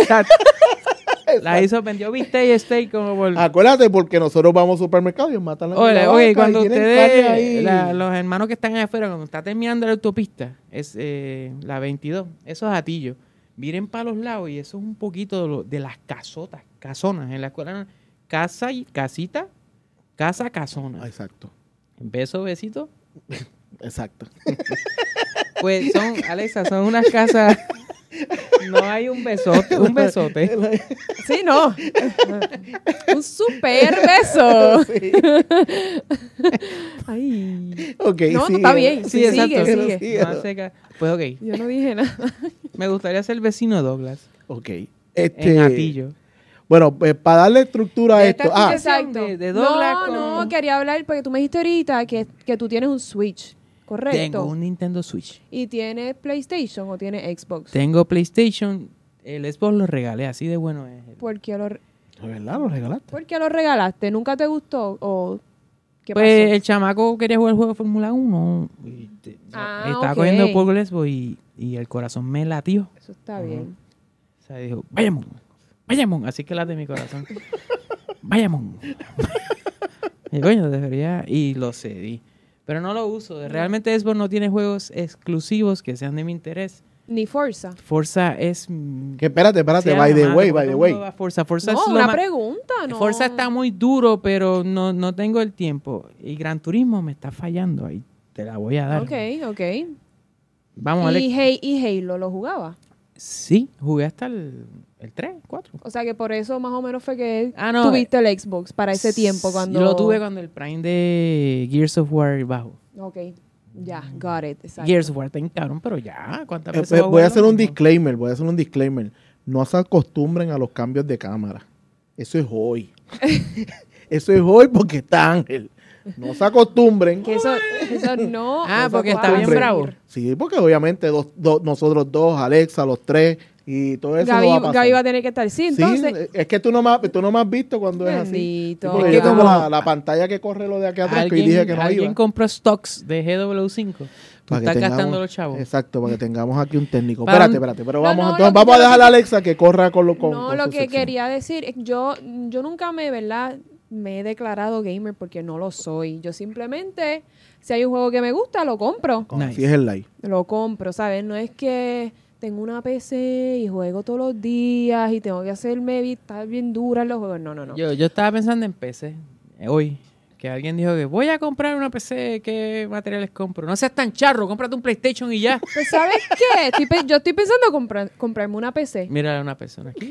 La hizo, vendió bistec y steak como por... Acuérdate, porque nosotros vamos al supermercado y matan la, Oye, la oye, vaca cuando y tienen carne ustedes, ahí. la- los hermanos que están allá afuera, cuando está terminando la autopista, es eh, la veintidós, esos atillos, miren para los lados y eso es un poquito de, lo- de las casotas, casonas. En la escuela, casa y casita, casa, casona. Ah, exacto, Beso, besito. exacto. Pues son, Alexa, son unas casas. No hay un besote, un besote. Sí, no. Un super beso. Sí. Ay. Ok, No, no, sigue. está bien. Sí, Sí, exacto. sigue, sigue. No hace ca- Pues ok, Yo no dije nada. me gustaría ser vecino de Douglas Ok. en Este, Atillo. bueno, pues para darle estructura a De esto. esta Ah, aplicación de- de Douglas no, con- no, quería hablar porque tú me dijiste ahorita que, que tú tienes un Switch, ¿correcto? Tengo un Nintendo Switch. ¿Y tienes PlayStation o tienes Xbox? Tengo PlayStation. El Xbox lo regalé, así de bueno es. ¿Por qué lo, ¿de verdad lo regalaste? por qué lo regalaste? ¿Nunca te gustó o qué Pues pasó? el chamaco quería jugar el juego de Fórmula uno. Y te- Ah, estaba ok. cogiendo por el Xbox y, y el corazón me latió. Eso está bien. O sea, dijo, vayamos, vayamos. Así que late mi corazón. Vayamos. Y coño, debería. Y lo cedí. Pero no lo uso. Realmente Xbox no tiene juegos exclusivos que sean de mi interés. Ni Forza. Forza es. mm, Que espérate, espérate, sea by la the madre, way, todo by el the mundo way. va a Forza. Forza No, es lo una más- pregunta, ¿no? Forza está muy duro, pero no, no tengo el tiempo. Y Gran Turismo me está fallando ahí. Te la voy a dar. Ok, ok. Vamos, Alex. ¿Y, Hey- y Halo lo jugaba? Sí, jugué hasta el, el tres, cuatro. O sea que por eso más o menos fue que Ah, no, tuviste el Xbox para ese tiempo cuando... Yo lo tuve cuando el Prime de Gears of War bajó. Ok, ya, got it. Exacto. Gears of War está en cabrón, pero ya, ¿cuántas Eh, veces pues, va voy a jugar hacer lo un mismo? disclaimer, voy a hacer un disclaimer. No se acostumbren a los cambios de cámara. Eso es hoy. Eso es hoy porque está Ángel. No se acostumbren. Que eso, eso no... Ah, no porque se está bien puede bravo. hacer. Sí, porque obviamente dos, dos- nosotros dos, Alexa, los tres y todo eso Gaby, no va a pasar. Gaby va a tener que estar. Sí, Sí, entonces... es que tú no me has, tú no me has visto cuando es así. Bendito. Sí, porque Es yo que tengo como- la, la pantalla que corre lo de aquí atrás que hoy ¿Alguien, dije que no alguien iba. compró stocks de G W cinco. Tú Para que estás tengamos- gastando los chavos. Exacto, para que tengamos aquí un técnico. Para Espérate, un- espérate, pero No, vamos, no, entonces lo que vamos a yo- dejar a Alexa que corra con lo con, no, con lo su que sección. quería decir es que yo, yo nunca me, ¿verdad? Me he declarado gamer porque no lo soy. Yo simplemente, si hay un juego que me gusta, lo compro. Nice. Así es el live. Lo compro, ¿sabes? No es que tengo una P C y juego todos los días y tengo que hacerme vi- estar bien dura en los juegos. No, no, no. Yo, yo estaba pensando en P C eh, hoy. Que alguien dijo que voy a comprar una P C, ¿qué materiales compro? No seas tan charro, cómprate un PlayStation y ya. Pues, ¿sabes qué? Estoy pe- yo estoy pensando comprar, comprarme una P C. Mira una persona aquí.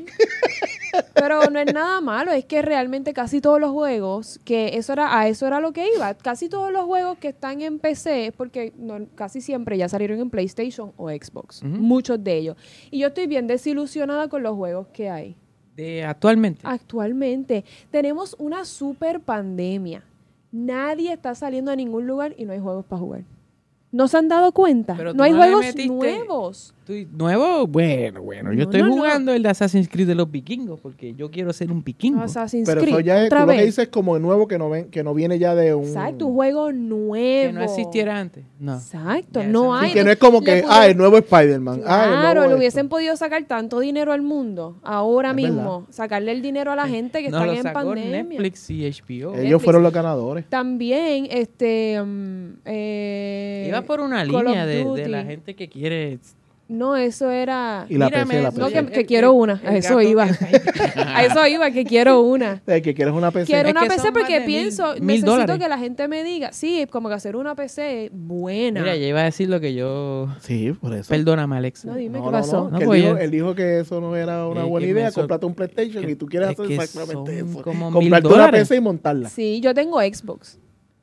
Pero no es nada malo, es que realmente casi todos los juegos, que eso era a eso era lo que iba, casi todos los juegos que están en P C, porque no- casi siempre ya salieron en PlayStation o Xbox, Ujú. muchos de ellos. Y yo estoy bien desilusionada con los juegos que hay. De actualmente. Actualmente tenemos una super pandemia. Nadie está saliendo a ningún lugar y no hay juegos para jugar. ¿No se han dado cuenta? Pero tú No hay no le juegos metiste- nuevos. ¿Tú- ¿Nuevo? Bueno, bueno. Yo No, estoy no, no. jugando el de Assassin's Creed de los vikingos porque yo quiero ser un vikingo. Assassin's Pero eso Creed, ya es, tú otra lo que vez. dices es como nuevo que no ven, que no viene ya de un... Exacto, un juego nuevo. Que no existiera antes. No. Exacto, Ya, no ese hay. Sí, que no es como Le que, pudieron- ah, el nuevo Spider-Man. ah, el Claro, nuevo le esto. hubiesen podido sacar tanto dinero al mundo ahora Es mismo. Sacarle el dinero a la gente que No está lo en sacó pandemia. Netflix y H B O. Ellos Netflix. fueron los ganadores. También, este. mm, eh, Iba por una Call of línea de, de Duty. la gente que quiere... No, eso era. Y la Mírame, P C, la eso, No, P que, C. que quiero una. A eso iba. A eso iba, que quiero una. El que quieres una P C. Quiero Es una que P C son porque más de pienso, mil- mil necesito dólares. que la gente me diga, sí, como que hacer una P C buena. Mira, ya iba a decir lo que yo... Sí, por eso. Perdóname, Alexa. No, dime No, qué no, pasó. no, No, que él, pues dijo, yo- él dijo que eso no era una Es buena que idea, me so- comprarte un PlayStation que- y tú quieres es hacer que exactamente son eso. como mil Comprarte una dólares. P C y montarla. Sí, yo tengo Xbox.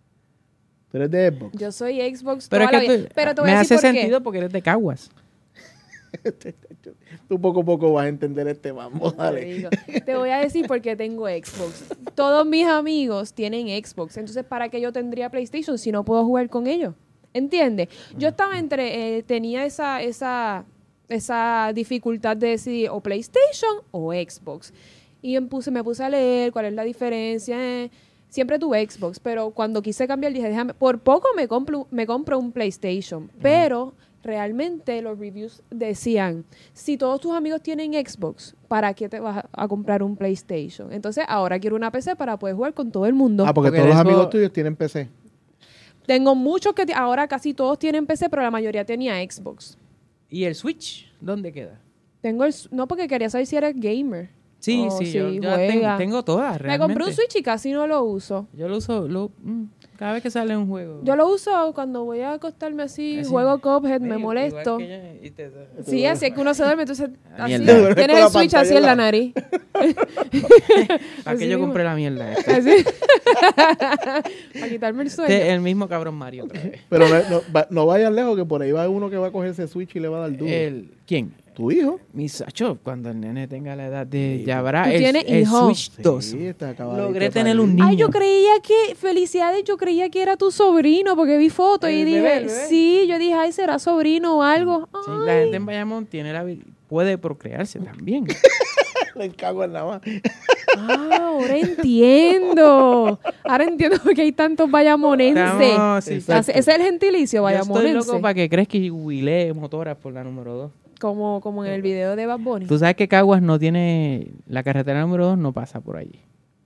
Tú eres de Xbox. Yo soy Xbox Pero toda es que la vida. tú- Pero te voy me a decir hace por qué. sentido porque eres de Caguas. Tú poco a poco vas a entender este mambo, Te, dale. digo, te voy a decir por qué tengo Xbox. Todos mis amigos tienen Xbox. Entonces, ¿para qué yo tendría PlayStation si no puedo jugar con ellos? ¿Entiendes? Yo estaba entre... eh, tenía esa, esa, esa dificultad de decidir o PlayStation o Xbox. Y me puse, me puse a leer cuál es la diferencia. eh. Siempre tuve Xbox, pero cuando quise cambiar dije, déjame... Por poco me compro, me compro un PlayStation. Pero... Realmente los reviews decían, si todos tus amigos tienen Xbox, ¿para qué te vas a, a comprar un PlayStation? Entonces, ahora quiero una P C para poder jugar con todo el mundo. Ah, porque, Porque todos los eso- amigos tuyos tienen P C. Tengo muchos que ti- ahora casi todos tienen P C, pero la mayoría tenía Xbox. ¿Y el Switch? ¿Dónde queda? Tengo el, s- no porque quería saber si eres gamer. Sí, Oh, sí, sí, yo, yo juega. tengo, tengo todas, Me realmente. compré un Switch y casi no lo uso. Yo lo uso lo, mm, cada vez que sale un juego. Yo lo uso cuando voy a acostarme así, Así. juego Cuphead, me Igual molesto. que yo, y te- Sí, así es que uno se duerme, entonces Ah, así, mierda. tienes Con el la Switch así pantalla en la en la- nariz. ¿Para qué Así yo mismo. compré la mierda esta? Así. Para quitarme el sueño. Este, el mismo cabrón Mario otra vez. Pero no, no, va- no vayas lejos, que por ahí va uno que va a coger ese Switch y le va a dar duro. El, ¿Quién? ¿Tu hijo? Mi Sacho, cuando el nene tenga la edad de... Sí, ya tú- habrá ¿Tú el, tienes el hijo? Switch dos. Sí, está acabadito Logré de tener salir. un niño. Ay, yo creía que, felicidades, yo creía que era tu sobrino porque vi fotos y ¿El dije, bebé, el bebé? sí, yo dije, ay, será sobrino o algo. Sí, Ay. la gente en Bayamón tiene la habi- puede procrearse también. Le cago en la mano. Ah, ahora entiendo. Ahora entiendo por qué hay tantos bayamonenses. Estamos- sí, Exacto. Ese es el gentilicio Yo estoy bayamonense. loco para que crezca y huilee motoras por la número dos. Como, como en el video de Bad Bunny. Tú sabes que Caguas no tiene... La carretera número dos no pasa por allí.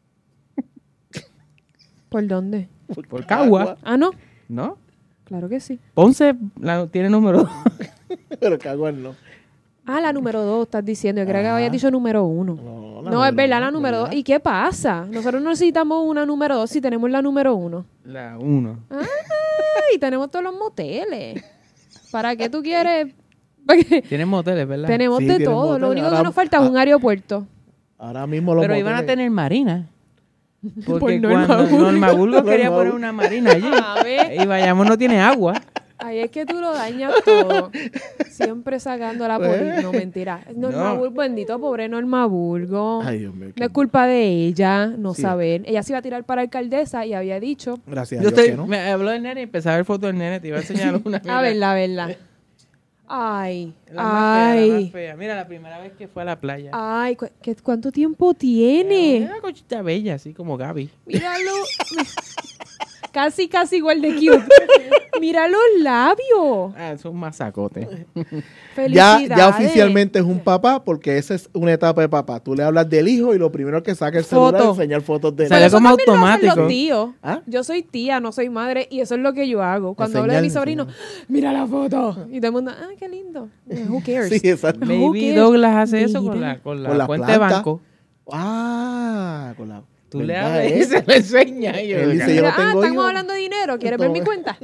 ¿Por dónde? Por Caguas, Ah, no. ¿no? Claro que sí. Ponce la, tiene número dos. Pero cago en no. Ah, la número dos, estás diciendo. Yo creo que Ajá. habías dicho número uno. No, No, es verdad, la número dos. ¿Y qué pasa? Nosotros no necesitamos una número dos si tenemos la número uno. La uno. Ay, tenemos todos los moteles. ¿Para qué tú quieres? ¿Para qué? Tienen moteles, ¿verdad? Tenemos Sí, de tienen todo. Lo moteles. único Ahora- que nos falta es un aeropuerto. Ahora mismo los Pero iban a moteles- tener marina. Porque Por Norma cuando Burgos. Norma Burgos quería Norma poner Burgos. una marina allí. A ver. Y Bayamón no tiene agua. Ahí es que tú lo dañas todo. Siempre sacando la política. No, mentira. Norma No. Burgos, bendito, pobre Norma Burgos. Ay, Dios mío. qué- No es culpa de ella no Sí. saber. Ella se iba a tirar para alcaldesa y había dicho. Gracias a Yo Dios estoy, que no. me habló del nene y empecé a ver fotos del nene. Te iba a enseñar una. A verla, a verla. Ay, La más fea, la más ay, fea. Mira, la primera vez que fue a la playa. ay. cu- ¿qué- ¿Cuánto tiempo tiene? Una cochita bella, así como Gaby. Míralo. Casi, casi igual de cute. Mira los labios. Ah, es un masacote. Ya, Felicidades. ya oficialmente es un papá porque esa es una etapa de papá. Tú le hablas del hijo y lo primero que saca el celular Foto. es enseñar fotos de él. Sale Pero eso como también lo hacen automático. los tíos. ¿Ah? Yo soy tía, no soy madre, y eso es lo que yo hago. Cuando hablo de mi Enseñar, sobrino, mira la foto. Y todo el mundo, ah, qué lindo. Who cares? Sí, exacto. Who Maybe cares? Douglas hace eso con Mira. la, con la Con la cuenta de planta. banco. Ah, con la. Tú le ¿verdad, hablas eh? y se lo enseña. Y yo, Él dice, Mira, yo no ah, tengo estamos hijos. hablando de dinero, ¿quieres ver mi cuenta?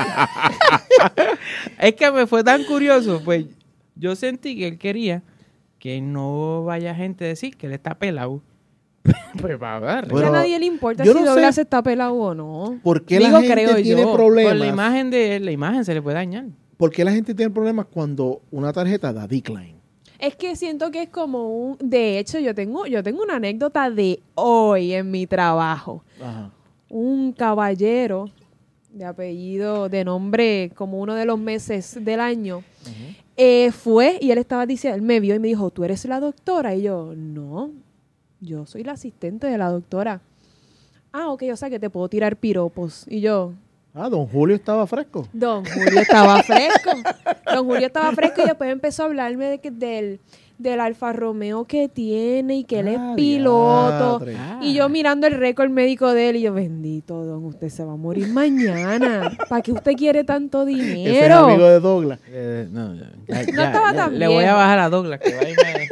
es que me fue tan curioso, pues yo sentí que él quería que no vaya gente a decir que él está pelado. pues va a ver. Bueno, a nadie le importa yo si no Douglas sé está pelado o no. ¿Por qué Digo, la gente creo tiene yo. problemas? Por la imagen de él, la imagen se le puede dañar. ¿Por qué la gente tiene problemas cuando una tarjeta da decline? Es que siento que es como un... De hecho, yo tengo, yo tengo una anécdota de hoy en mi trabajo. Ajá. Un caballero de apellido, de nombre como uno de los meses del año, eh, fue y él estaba diciendo, él me vio y me dijo, ¿tú eres la doctora? Y yo, no, yo soy la asistente de la doctora. Ah, ok, o sea que te puedo tirar piropos. Y yo, Ah, don Julio estaba fresco. Don Julio estaba fresco. Don Julio estaba fresco y después empezó a hablarme de que, del, del Alfa Romeo que tiene y que él es Ah, piloto. diatre. Ah. Y yo mirando el récord médico de él y yo, bendito, don, usted se va a morir mañana. ¿Para qué usted quiere tanto Ese es dinero? amigo de Douglas. Eh, no, ya, ya, No estaba ya, tan Le voy a viejo. bajar a Douglas, que va y me-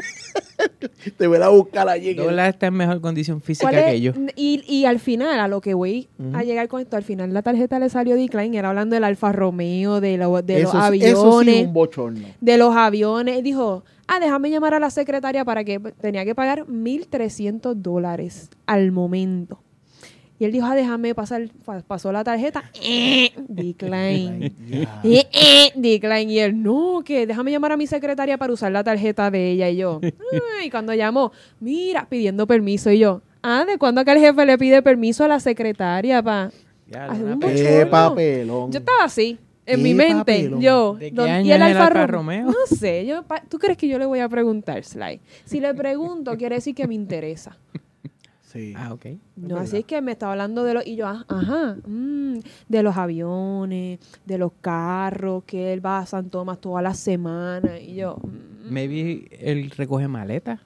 Te voy a buscar allí. en el- Douglas está en mejor condición física ¿Cuál es? que yo. Y, y al final, a lo que voy a llegar con esto, al final la tarjeta le salió decline, era hablando del Alfa Romeo, de, lo- de los Eso sí- aviones. Eso sí, un bochorno. de los aviones. Dijo, ah, déjame llamar a la secretaria para que tenía que pagar mil trescientos dólares al momento. Y él dijo, ah, déjame pasar, pa- pasó la tarjeta, eh, decline. Ya. Eh, eh, decline. Y él, no, que déjame llamar a mi secretaria para usar la tarjeta de ella. Y yo, ah, y cuando llamó, mira, pidiendo permiso. Y yo, ah, ¿de cuándo acá el jefe le pide permiso a la secretaria pa? Ya, Ay, una un pe- bochorno. Qué papelón. Yo estaba así, en Qué mi mente. papelón. Yo, ¿De qué don- año y el es el Alfa, Alfa Rom- Romeo? No sé, yo, pa- ¿tú crees que yo le voy a preguntar, Sly? Si le pregunto, quiere decir que me interesa. Sí. Ah, ok. No, así es que me estaba hablando de los... Y yo, ah, ajá, mm, de los aviones, de los carros, que él va a San Tomás toda la semana. Y yo, mm, Maybe él recoge maletas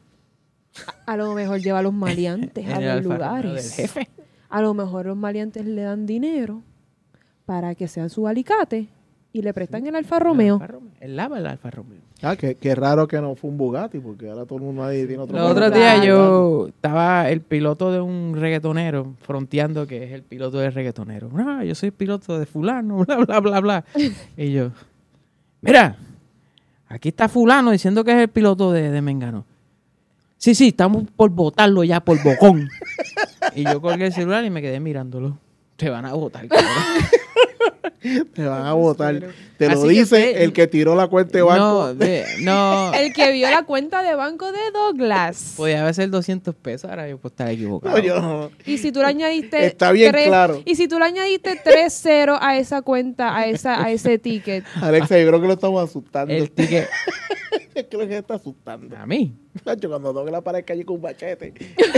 a lo mejor lleva a los maleantes en a el los Alfa Romeo del lugares. jefe. A lo mejor los maleantes le dan dinero para que sean su alicate y le prestan el Alfa Romeo. El Alfa Romeo. Él lava el Alfa Romeo. Ah, qué, qué raro que no fue un Bugatti, porque ahora todo el mundo ahí tiene otro. Los Claro. otros días yo estaba el piloto de un reggaetonero fronteando que es el piloto del reggaetonero. Ah, yo soy piloto de fulano, bla, bla, bla, bla. Y yo, mira, aquí está fulano diciendo que es el piloto de, de Mengano. Sí, sí, estamos por votarlo ya por bocón. Y yo colgué el celular y me quedé mirándolo. Te van a votar, cabrón. Te van a votar. Te lo Así que dice usted- el que tiró la cuenta de banco. No, de- no. El que vio la cuenta de banco de Douglas. Podía ser doscientos pesos, ahora yo puedo estar equivocado. No, yo no. Y si tú le añadiste Está bien claro. Y si tú le añadiste tres ceros a esa cuenta, a esa a ese ticket. Alexa, yo creo que lo estamos asustando. El ticket, Creo que está asustando. a mí, Chacho, cuando Douglas aparezca allí con un machete.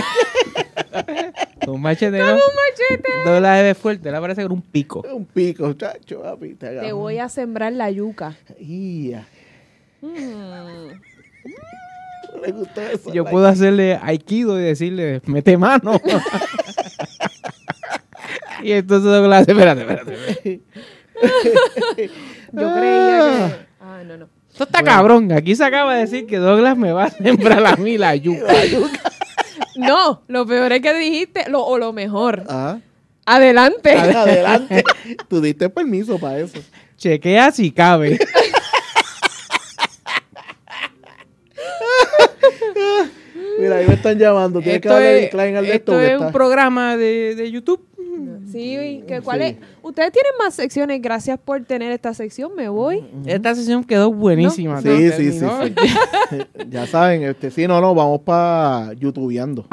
con un machete, ¿no? Con un machete. Douglas es fuerte, él aparece con un pico. Un pico, chacho, papi. Te, Te voy a sembrar la yuca. Ia. Mm. No le gustó eso. Yo like. puedo hacerle aikido y decirle, mete mano. Y entonces Douglas hace, espérate, espérate. espérate. Yo creía que. Ah, no, no. Esto está cabrón. Aquí se acaba de decir que Douglas me va a sembrar a mí la yuca. No, lo peor es que dijiste, lo, o lo mejor. Ah, Adelante. Adelante. Tú diste permiso para eso. Chequea si cabe. Mira, ahí me están llamando. Tienes que Esto darle es, decline al de esto que es está- un programa de, de YouTube. Sí, que ¿cuál Sí. es? Ustedes tienen más secciones. Gracias por tener esta sección. Me voy. Esta sesión quedó buenísima. Sí, ¿no? sí, sí, Terminó. sí. Ya saben, este, sí, no, no, vamos para YouTubeando.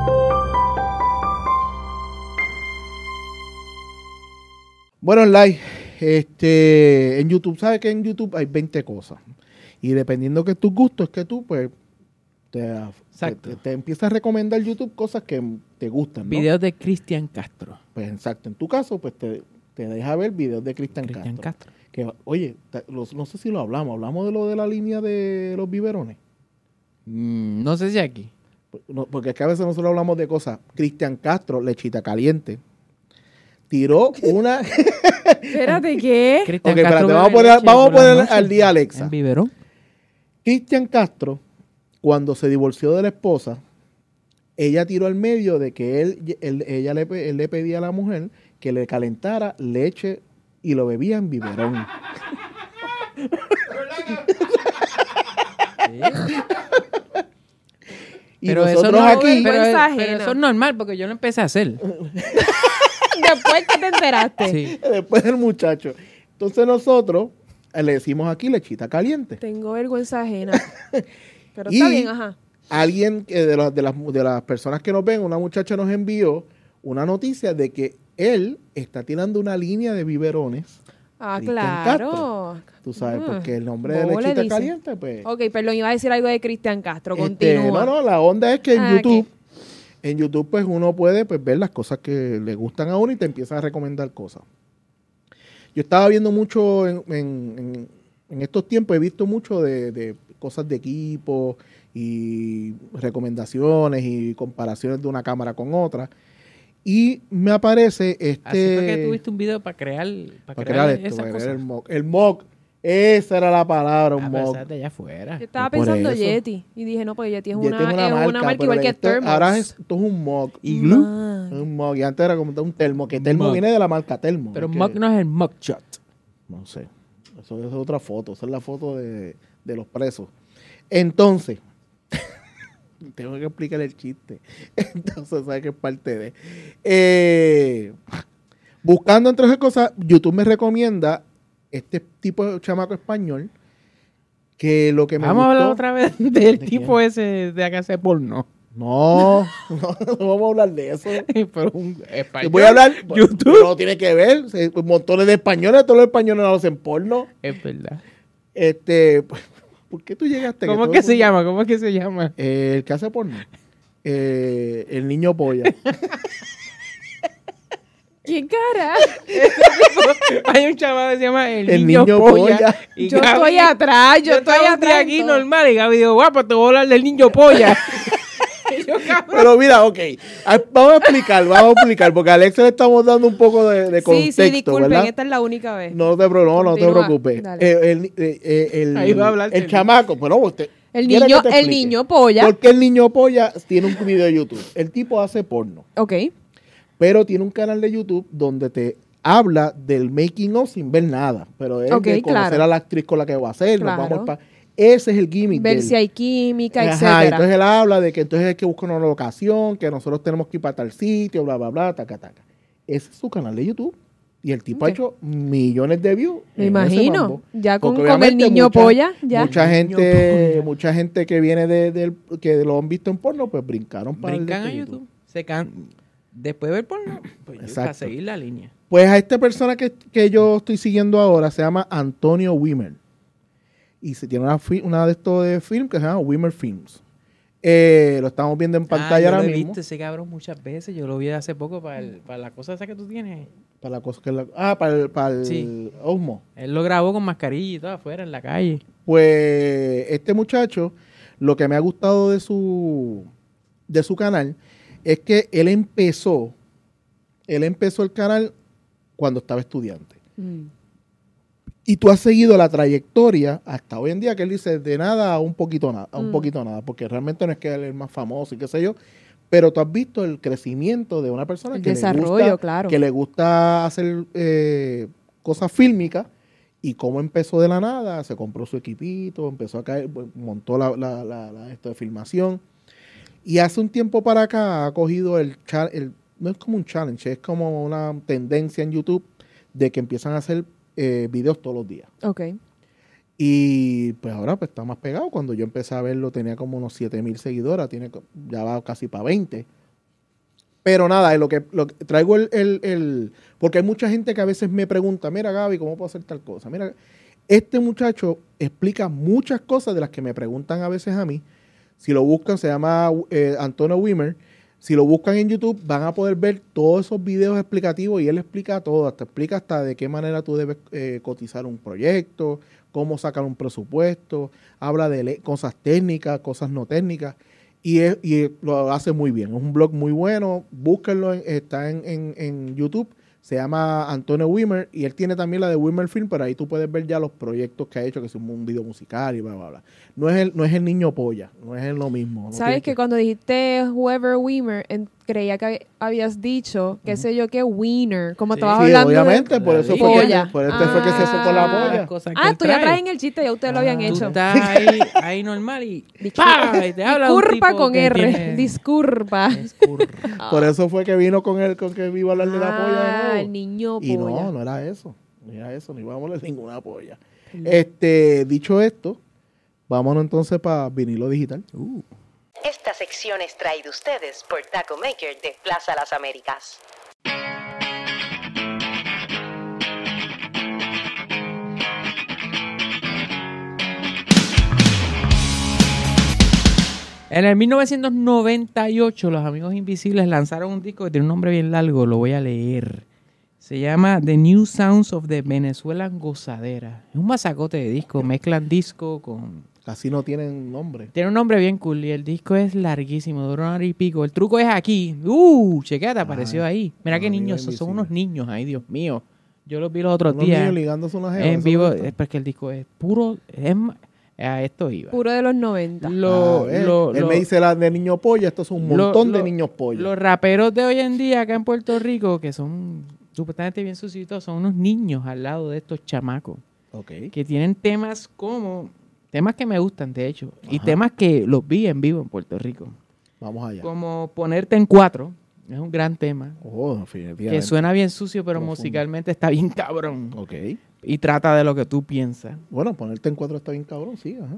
Bueno, like, este, en YouTube, ¿sabes que en YouTube hay veinte cosas? Y dependiendo que tus gustos, es que tú, pues, te, te, Exacto. te, te empiezas a recomendar YouTube cosas que te gustan, ¿no? Videos de Cristian Castro. Pues, exacto. En tu caso, pues, te, te deja ver videos de Cristian Cristian Castro. Castro. Que, oye, ta- los- no sé si lo hablamos. Hablamos de lo de la línea de los biberones. Mm, no sé si aquí. No, porque es que a veces nosotros hablamos de cosas. Cristian Castro, lechita caliente, tiró una... Espérate, ¿qué? Cristian Ok, espérate, bebe vamos a poner- leche vamos a por las poner noches al día a Alexa. En biberón. Cristian Castro, cuando se divorció de la esposa, ella tiró al medio de que él, él- ella le, pe- él le pedía a la mujer que le calentara leche y lo bebía en biberón. Y Pero eso nosotros no, aquí... pero, Vergüenza pero ajena. eso es normal porque yo lo empecé a hacer. Después que te enteraste. Sí. Después del muchacho. Entonces nosotros eh, le decimos aquí lechita caliente. Tengo vergüenza ajena. Pero Y- está bien, ajá. Alguien que de, las- de, las, de las personas que nos ven, una muchacha nos envió una noticia de que él está tirando una línea de biberones. Ah, Cristian claro. Tú sabes, Ah, porque el nombre de bobo le lechita dice. caliente, pues... Ok, perdón, iba a decir algo de Cristian Castro. este, Continúa. no, no, la onda es que en Ah, YouTube, en YouTube pues uno puede pues, ver las cosas que le gustan a uno y te empieza a recomendar cosas. Yo estaba viendo mucho en, en- en- en estos tiempos, he visto mucho de, de cosas de equipo y recomendaciones y comparaciones de una cámara con otra. Y me aparece este... Así fue que tuviste un video para crear, para para crear, crear esto, esas para cosas. crear el mock. El mock, esa era la palabra, un Ah, pero mock. esa de allá afuera. Yo estaba Por pensando eso. Yeti. Y dije, no, pues Yeti es Yeti una, es una es marca, una marca pero igual que esto- Thermos. ahora es, esto es un mock. Igloo. Ah. Un mock. Y antes era como un termo, que termo Mug. viene de la marca termo. Pero es que- mug no es el mugshot. No sé. Eso es otra foto. Esa es la foto de, de los presos. Entonces, tengo que explicar el chiste. Entonces, ¿sabes qué es parte de? Eh, buscando entre esas cosas, YouTube me recomienda este tipo de chamaco español que lo que me Vamos a hablar gustó- otra vez del ¿De tipo ese de acá hace porno. No, no, no vamos a hablar de eso. Pero un español. Voy a hablar. YouTube. No tiene que ver. se- Montones de españoles, todos los españoles no hacen porno. Es verdad. Este, ¿por qué tú llegaste? ¿Cómo todo que el se mundo- llama? ¿Cómo es que se llama? Eh, el que hace porno. Eh, el niño polla. ¿Quién cara? Hay un chaval que se llama El, El Niño, Niño Polla. Polla. Y Yo Gaby- estoy atrás, yo, Yo estoy estaba un día atrás. aquí en todo. normal y Gaby dijo, guapo, te voy a hablar del Niño Polla. Y yo, cabrón. Pero mira, ok. Ah, Vamos a explicar, vamos a explicar, porque a Alexa le estamos dando un poco de, de contexto, Sí, sí, disculpen, ¿verdad? esta es la única vez. No te, pro- no, no te Continúa, preocupes. dale. Eh, el, eh, eh, el- Ahí va a hablar el del- chamaco, pero usted. El ¿quiere niño, que te el explique? niño polla. ¿Por qué el niño polla tiene un video de YouTube? El tipo hace porno, Ok. pero tiene un canal de YouTube donde te habla del making of sin ver nada. Pero es Ok, de conocer claro. a la actriz con la que va a hacer. Nos Claro. vamos pa- Ese es el gimmick. Ver del- si hay química, Ajá, etcétera. entonces él habla de que entonces hay que buscar una locación, que nosotros tenemos que ir para tal sitio, bla, bla, bla, taca, taca. Ese es su canal de YouTube. Y el tipo Ok. ha hecho millones de views. Me en ese imagino. mambo. Ya con, Porque con el obviamente niño mucha- polla, ya. Mucha El gente, niño polla. mucha gente que viene de, del- que lo han visto en porno, pues brincaron para el Brincan de a YouTube. Se can... Después de ver porno, pues yo, Exacto. para seguir la línea. Pues a esta persona que, que yo estoy siguiendo ahora se llama Antonio Wimmer. Y se tiene una, fi- una de estos de film que se llama Wimmer Films. Eh, lo estamos viendo en pantalla ah, yo ahora lo he mismo. visto ese cabrón muchas veces. Yo lo vi hace poco para, el- para la cosa esa que tú tienes. Para la cosa que la- ah, para el, para el Sí. Osmo. Él lo grabó con mascarilla y todo afuera en la calle. Pues este muchacho, lo que me ha gustado de su, de su canal es que él empezó, él empezó el canal cuando estaba estudiante. Mm. Y tú has seguido la trayectoria hasta hoy en día, que él dice de nada a un poquito nada, a un Mm. poquito nada, porque realmente no es que él es el más famoso y qué sé yo, pero tú has visto el crecimiento de una persona El que, le desarrollo, gusta, claro. que le gusta hacer eh, cosas fílmicas y cómo empezó de la nada, se compró su equipito, empezó a caer, pues, montó la, la, la, la- esto de filmación y hace un tiempo para acá ha cogido el, cha- el no es como un challenge, es como una tendencia en YouTube de que empiezan a hacer eh, videos todos los días. Ok. Y pues ahora pues está más pegado. Cuando yo empecé a verlo tenía como unos siete mil seguidoras, tiene, co- ya va casi para veinte. Pero nada, lo que, lo que traigo el, el, el- porque hay mucha gente que a veces me pregunta, mira Gaby, ¿cómo puedo hacer tal cosa? Mira, este muchacho explica muchas cosas de las que me preguntan a veces a mí. Si lo buscan, se llama eh, Antonio Wimmer. Si lo buscan en YouTube, van a poder ver todos esos videos explicativos y él explica todo. Hasta explica hasta de qué manera tú debes eh, cotizar un proyecto, cómo sacar un presupuesto. Habla de le- cosas técnicas, cosas no técnicas. Y, es- y lo hace muy bien. Es un blog muy bueno. Búsquenlo, en- está en, en- en YouTube. Se llama Antonio Wimmer y él tiene también la de Wimmer Film, pero ahí tú puedes ver ya los proyectos que ha hecho, que es un video musical y bla, bla, bla. No es el, no es el niño polla, no es el lo mismo. no ¿Sabes tiene que cuando dijiste whoever Wiener, en- creía que hab- habías dicho, qué sé yo, que Wiener, como Sí. estabas Sí, hablando obviamente, de... por eso fue Polla. que, por eso fue que se fue con la Ah. polla. Cosas que Ah, él tú ya trae. traen el chiste, ya ustedes lo habían Tú hecho. estás ahí, ahí normal y ¡pah! Y te habla un Disculpa tipo con que R, tiene- disculpa. Disculpa. Por eso fue que vino con él, con que iba a hablar de la polla de Ah, nuevo. el niño Y polla. no, no era eso. No era eso, ni íbamos a hablar de ninguna polla. Este, dicho esto, vámonos entonces para vinilo digital. Esta sección es traída a ustedes por Taco Maker de Plaza Las Américas. En el mil novecientos noventa y ocho, los Amigos Invisibles lanzaron un disco que tiene un nombre bien largo, lo voy a leer. Se llama The New Sounds of the Venezuelan Gozadera. Es un masacote de disco, mezclan disco con... Casi no tienen nombre. Tiene un nombre bien cool y el disco es larguísimo, dura una hora y pico. El truco es aquí. ¡Uh! Chequéate, apareció Ah, ahí. Mira los qué Amigos niños, esos son Invisibles. unos niños ahí, Dios mío. Yo los vi los otros Unos días niños ligándose una jeva, en ¿eso vivo. te gusta? Es porque el disco es puro... Es, ma- a esto iba. Puro de los noventa. Lo, Ah, ¿ves? lo- Él lo- me dice la de niño polla, estos son un lo- montón de lo- niños polla. Los raperos de hoy en día acá en Puerto Rico, que son supuestamente bien sucitos, son unos niños al lado de estos chamacos. Ok. Que tienen temas como... Temas que me gustan, de hecho. Y Ajá. temas que los vi en vivo en Puerto Rico. Vamos allá. Como Ponerte en Cuatro. Es un gran tema. Oh, definitivamente. Que suena bien sucio, pero Profundo. musicalmente está bien cabrón. Ok. Y trata de lo que tú piensas. Bueno, ponerte en cuatro está bien cabrón, sí, ajá.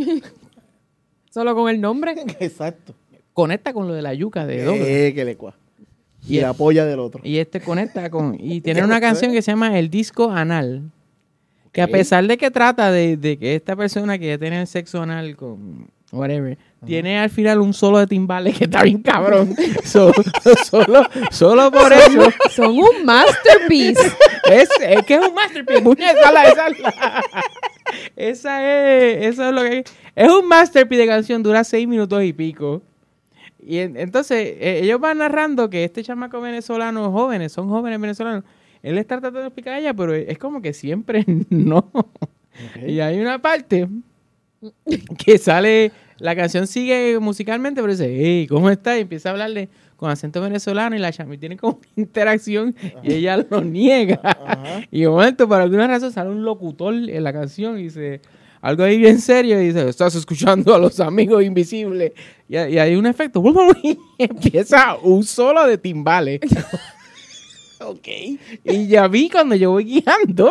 Solo con el nombre. Exacto. Conecta con lo de la yuca de Douglas. Eh, que le cua. Y, Y el- la polla del otro. Y este conecta con... Y tiene una canción que se llama El Disco Anal. Que a Ok. pesar de que trata de, de que esta persona que ya tiene sexo anal con... Whatever. Tiene al final un solo de timbales que está bien cabrón. So- solo, solo por eso. Son un masterpiece. Es, es que es un masterpiece. Puñeta, esa, la- esa, la- esa es... Eso es lo que... Es un masterpiece de canción. Dura seis minutos y pico. Y en- entonces, eh, ellos van narrando que este chamaco venezolano, jóvenes, son jóvenes venezolanos, él le está tratando de explicar a ella, pero es como que siempre no. Ok. Y hay una parte que sale, la canción sigue musicalmente, pero dice, hey, ¿cómo está? Y empieza a hablarle con acento venezolano y la chama tiene como una interacción y ella lo niega. Ajá. Y de momento, por alguna razón, sale un locutor en la canción y dice algo ahí bien serio y dice, estás escuchando a los Amigos Invisibles. Y, y hay un efecto, y empieza un solo de timbales. Ok. Y ya vi cuando yo voy guiando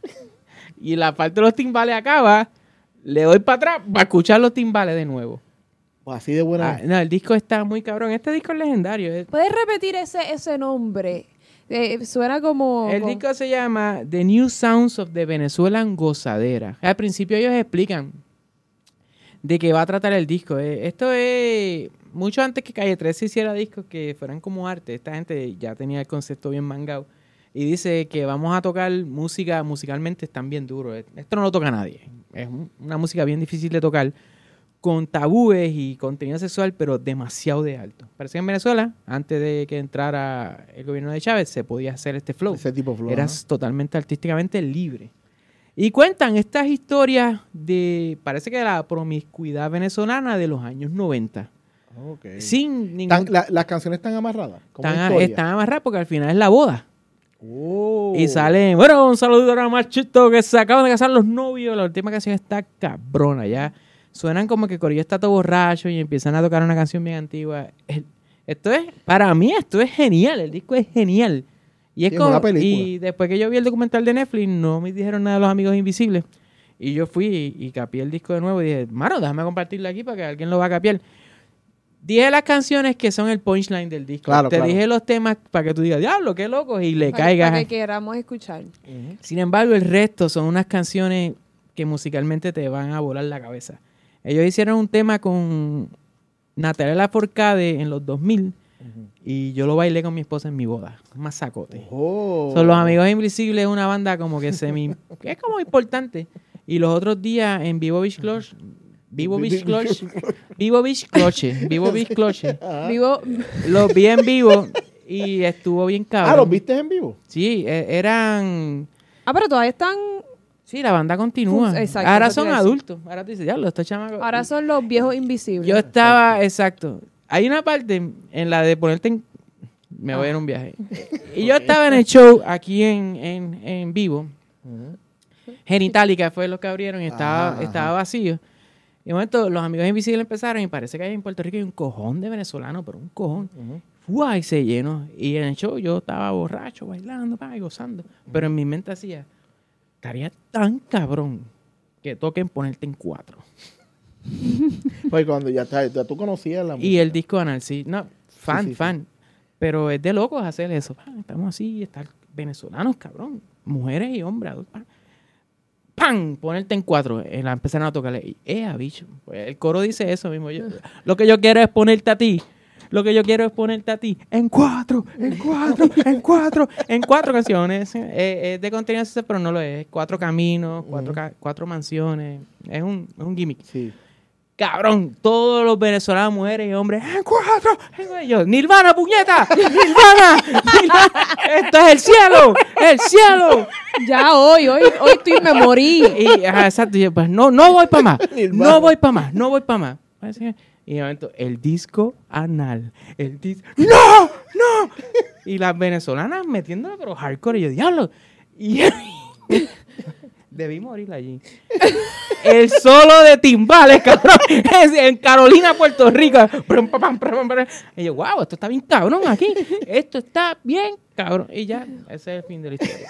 y la parte de los timbales acaba, le doy para atrás para escuchar los timbales de nuevo. Así de buena. Ah, no, el disco está muy cabrón. Este disco es legendario. Es- ¿Puedes repetir ese, ese nombre? Eh, suena como... El como- disco se llama The New Sounds of the Venezuelan Gozadera. Al principio ellos explican de qué va a tratar el disco. Eh, Esto es mucho antes que Calle trece hiciera discos que fueran como arte. Esta gente ya tenía el concepto bien mangado. Y dice que vamos a tocar música, musicalmente están bien duros. Esto no lo toca nadie. Es un- una música bien difícil de tocar, con tabúes y contenido sexual, pero demasiado de alto. Parece que en Venezuela, antes de que entrara el gobierno de Chávez, se podía hacer este flow. Ese tipo de flow. Eras totalmente artísticamente libre. Y cuentan estas historias de, parece que de la promiscuidad venezolana de los años noventa. Ok. Sin ningún... Tan- la- las canciones están amarradas. Como Están, historia. están amarradas porque al final es la boda. Oh. Y salen, bueno, un saludo a Machito que se acaban de casar los novios. La última canción está cabrona, ya. Suenan como que Corillo está todo borracho y empiezan a tocar una canción bien antigua. El- Esto es, para mí esto es genial, el disco es genial. Y es Sí, es como, una película. y después que yo vi el documental de Netflix, no me dijeron nada de Los Amigos Invisibles. Y yo fui y, y capié el disco de nuevo y dije, mano, déjame compartirlo aquí para que alguien lo va a capiar. Dije las canciones que son el punchline del disco. Claro, Te claro. dije los temas para que tú digas, diablo, qué loco, y le Para, caigas. para que queramos escuchar. Sin embargo, el resto son unas canciones que musicalmente te van a volar la cabeza. Ellos hicieron un tema con Natalia Lafourcade en los dos mil y yo lo bailé con mi esposa en mi boda. Un masacote. Oh. Son Los Amigos Invisibles, es una banda como que semi... que es como importante. Y los otros días en Vivo Beach Club... Vivo Beach Club... Vivo Beach Cloche. Vivo Beach Cloche. Vivo, Los vi en vivo y estuvo bien cabrón. Ah, ¿los viste en vivo? Sí, e- eran... ah, pero todavía están, Sí, la banda continúa. Fun- exacto, Ahora eso te son iba a decir. adultos. Ahora tú dices, diablo, estos chamacos... ahora son los viejos invisibles. Yo estaba, exacto. Hay una parte en la de ponerte en... Me voy a ir a un viaje. Y yo estaba en el show aquí en, en, en vivo. Genitalica fue lo que abrieron y estaba, Ajá, estaba vacío. Y de momento los Amigos Invisibles empezaron y parece que hay en Puerto Rico hay un cojón de venezolanos, pero un cojón. ¡Fua! Y se llenó. Y en el show yo estaba borracho, bailando, pa, y gozando. Pero en mi mente hacía, estaría tan cabrón que toquen ponerte en cuatro. Pues cuando ya, está, ya tú conocías la Y el disco anal, sí. No, fan, Sí, sí, sí. fan. Pero es de locos hacer eso. Pa, estamos así, estar venezolanos, cabrón. Mujeres y hombres. adultos, pa. ¡Pam! Ponerte en cuatro. Eh, la empezaron a tocarle. Y, ¡eh, bicho! Pues el coro dice eso mismo. Yo, lo que yo quiero es ponerte a ti. Lo que yo quiero es ponerte a ti. En cuatro, en cuatro, en cuatro. En cuatro canciones. Eh, es de contenido, pero no lo es. Cuatro caminos, cuatro, ca- cuatro mansiones. Es un, es un gimmick. Sí. Cabrón, todos los venezolanos, mujeres y hombres, en cuatro, en cuatro. Yo, Nirvana, puñeta, Nirvana, Nirvana, esto es el cielo, el cielo. Ya hoy, hoy, hoy estoy me morí. Y, ajá, exacto, y yo, pues no, no voy para más, Nirvana. no voy para más, no voy para más. Así, y de momento, el disco anal, el disco, ¡no, no! Y las venezolanas metiéndolo, pero hardcore, y yo, diablo. Y debí morir allí. El solo de timbales, cabrón, en Carolina, Puerto Rico. Prum, pam, pam, pam, pam. Y yo, wow, esto está bien cabrón aquí. Esto está bien cabrón. Y ya, ese es el fin de la historia.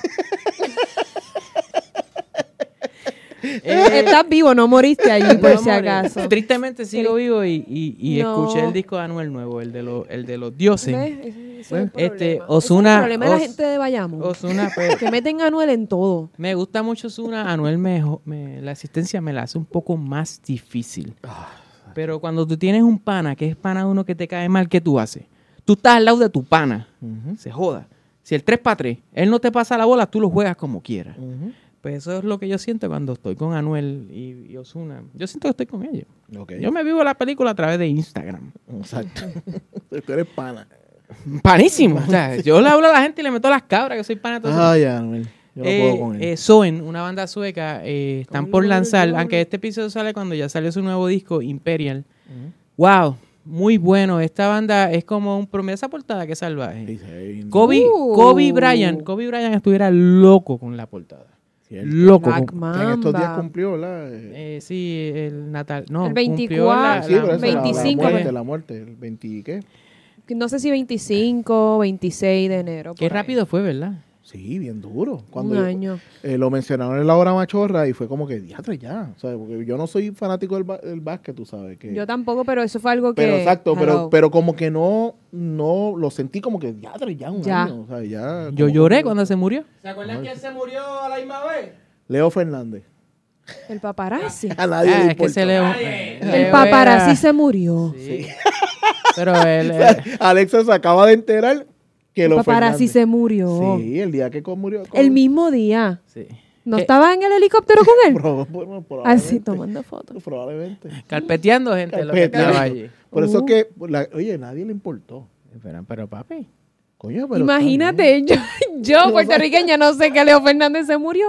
Eh, Estás vivo, no moriste allí, por no si morí. acaso. Tristemente sigo vivo y, y, y No. escuché el disco de Anuel nuevo, el de, los el de los dioses. ¿Ves? Ese- ese es el Este, problema. Ozuna- Ese es el problema de la Oz- gente de Bayamón. Ozuna, pues, Que meten a Anuel en todo. me gusta mucho Ozuna. Anuel me, jo- me- la asistencia me la hace un poco más difícil. Pero cuando tú tienes un pana, que es pana de uno que te cae mal, ¿qué tú haces? Tú estás al lado de tu pana. Se joda. Si el tres para tres, él no te pasa la bola, tú lo juegas como quieras. Pues eso es lo que yo siento cuando estoy con Anuel y, y Ozuna. Yo siento que estoy con ellos. Ok. Yo me vivo la película a través de Instagram. Exacto. Tú eres pana. Panísimo. O sea, yo le hablo a la gente y le meto las cabras, que soy pana de todo eso. Ay, Anuel. Yo no Eh, puedo con él. eh, Soen, una banda sueca, eh, están por lanzar, aunque este episodio sale cuando ya salió su nuevo disco, Imperial. Wow, muy bueno. Esta banda es como un promedio. Esa portada, que salvaje. Dice, Kobe, Uh. Kobe Bryant, Kobe Bryant estuviera loco con la portada. cierto. Loco. Black con- Que en estos días Mamba. cumplió, ¿verdad? Eh, eh, sí, el Natal. No, El cumplió veinticuatro, la- sí, la- pero eso, la- veinticinco, La, muerte, ve. la muerte. El veinte, ¿qué? No sé si veinticinco, veintiséis de enero. Qué por ahí. rápido fue, ¿verdad? Sí, bien duro. Cuando Un yo- año. eh, lo mencionaron en la hora machorra y fue como que, diatre ya. O sea, porque yo no soy fanático del, ba- del básquet, tú sabes. Que, Yo tampoco, pero eso fue algo que... pero exacto, pero, Hello. pero como que no, no lo sentí como que, diatre ya, un Ya. año. O sea, ya Yo como lloré que- cuando se murió. ¿Se acuerdan quién se murió a la misma vez? Leo Fernández. El paparazzi. A nadie Ah, le es que importó. se le... El paparazzi se murió. Sí. Pero él... O sea, él- Alexa se acaba de enterar que El Leo paparazzi Fernández. se murió. Sí, el día que con- murió. con- El mismo día. sí. ¿No Eh, estaba en el helicóptero con él? Pro- bueno, Así, probablemente. tomando fotos. Probablemente. Carpeteando gente lo que Carpeteando. estaba allí. Por eso Uh. que, la- oye, nadie le importó. Pero, pero papi, Coño, pero Imagínate, yo, yo puertorriqueña, no sé que Leo Fernández se murió.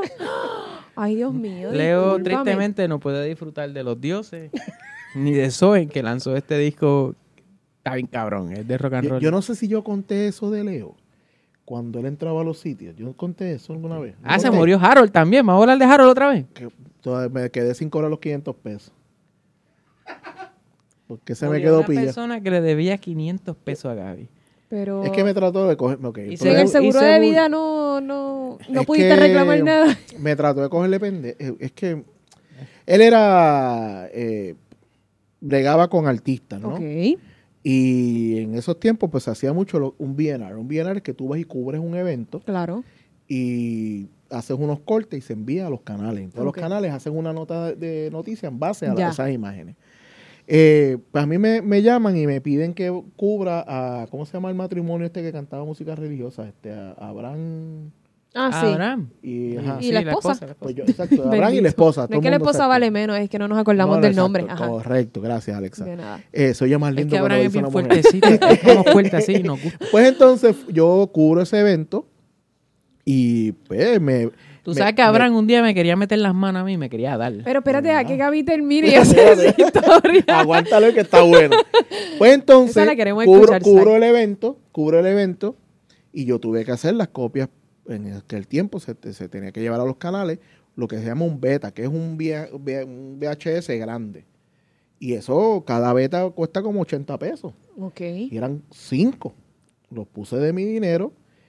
Ay, Dios mío. Leo discúlpame. tristemente no puede disfrutar de Los Dioses ni de Soen, que lanzó este disco Está bien cabrón, es de rock and Yo, roll. yo no sé si yo conté eso de Leo. Cuando él entraba a los sitios. Yo conté eso alguna vez. Ah, ¿No se conté? murió Harold también. ¿Vamos a hablar de Harold otra vez? Que todavía me quedé sin cobrar los quinientos pesos. Porque se me Murió quedó una pilla. persona que le debía quinientos pesos a Gaby. Pero Es que me trató de coger. Okay, Y pero en se- el seguro y de seguro- vida no, no, no es pudiste que reclamar nada. Me trató de cogerle pendejo. Es que él era. Eh, bregaba con artistas, ¿no? Ok. Y en esos tiempos, pues se hacía mucho lo- un B and R. Un B and R es que tú vas y cubres un evento Claro. y haces unos cortes y se envía a los canales. Entonces Ok. los canales hacen una nota de, de noticia en base a la- Ya. esas imágenes. Eh, pues a mí me, me llaman y me piden que cubra a, ¿cómo se llama el matrimonio este que cantaba música religiosa? Este, a Abraham Ah, sí. Abraham. y, ajá. Y la esposa. la esposa. Pues yo, exacto, Abraham y la Bendito. esposa. No todo es el que la mundo esposa exacto. vale menos, es que no nos acordamos No, del exacto, nombre. Ajá. Correcto, gracias Alexa. De nada. Eh, se oye más Es lindo que cuando Abraham lo es dice bien una mujer. fuertecito. Es como fuerte así, nos gusta. Pues entonces yo cubro ese evento y pues me... Tú me- sabes que Abraham un día me quería meter las manos a mí y me quería dar. Pero espérate, a que Gaby termine y me- hace esa historia. Aguántalo que está bueno. Pues entonces Esa la queremos cubro, escuchar, cubro Sai. el evento, cubro el evento y yo tuve que hacer las copias. En aquel tiempo se, te- se tenía que llevar a los canales lo que se llama un beta, que es un, V- V- un V H S grande. Y eso, cada beta cuesta como ochenta pesos. Ok. Y eran cinco. Los puse de mi dinero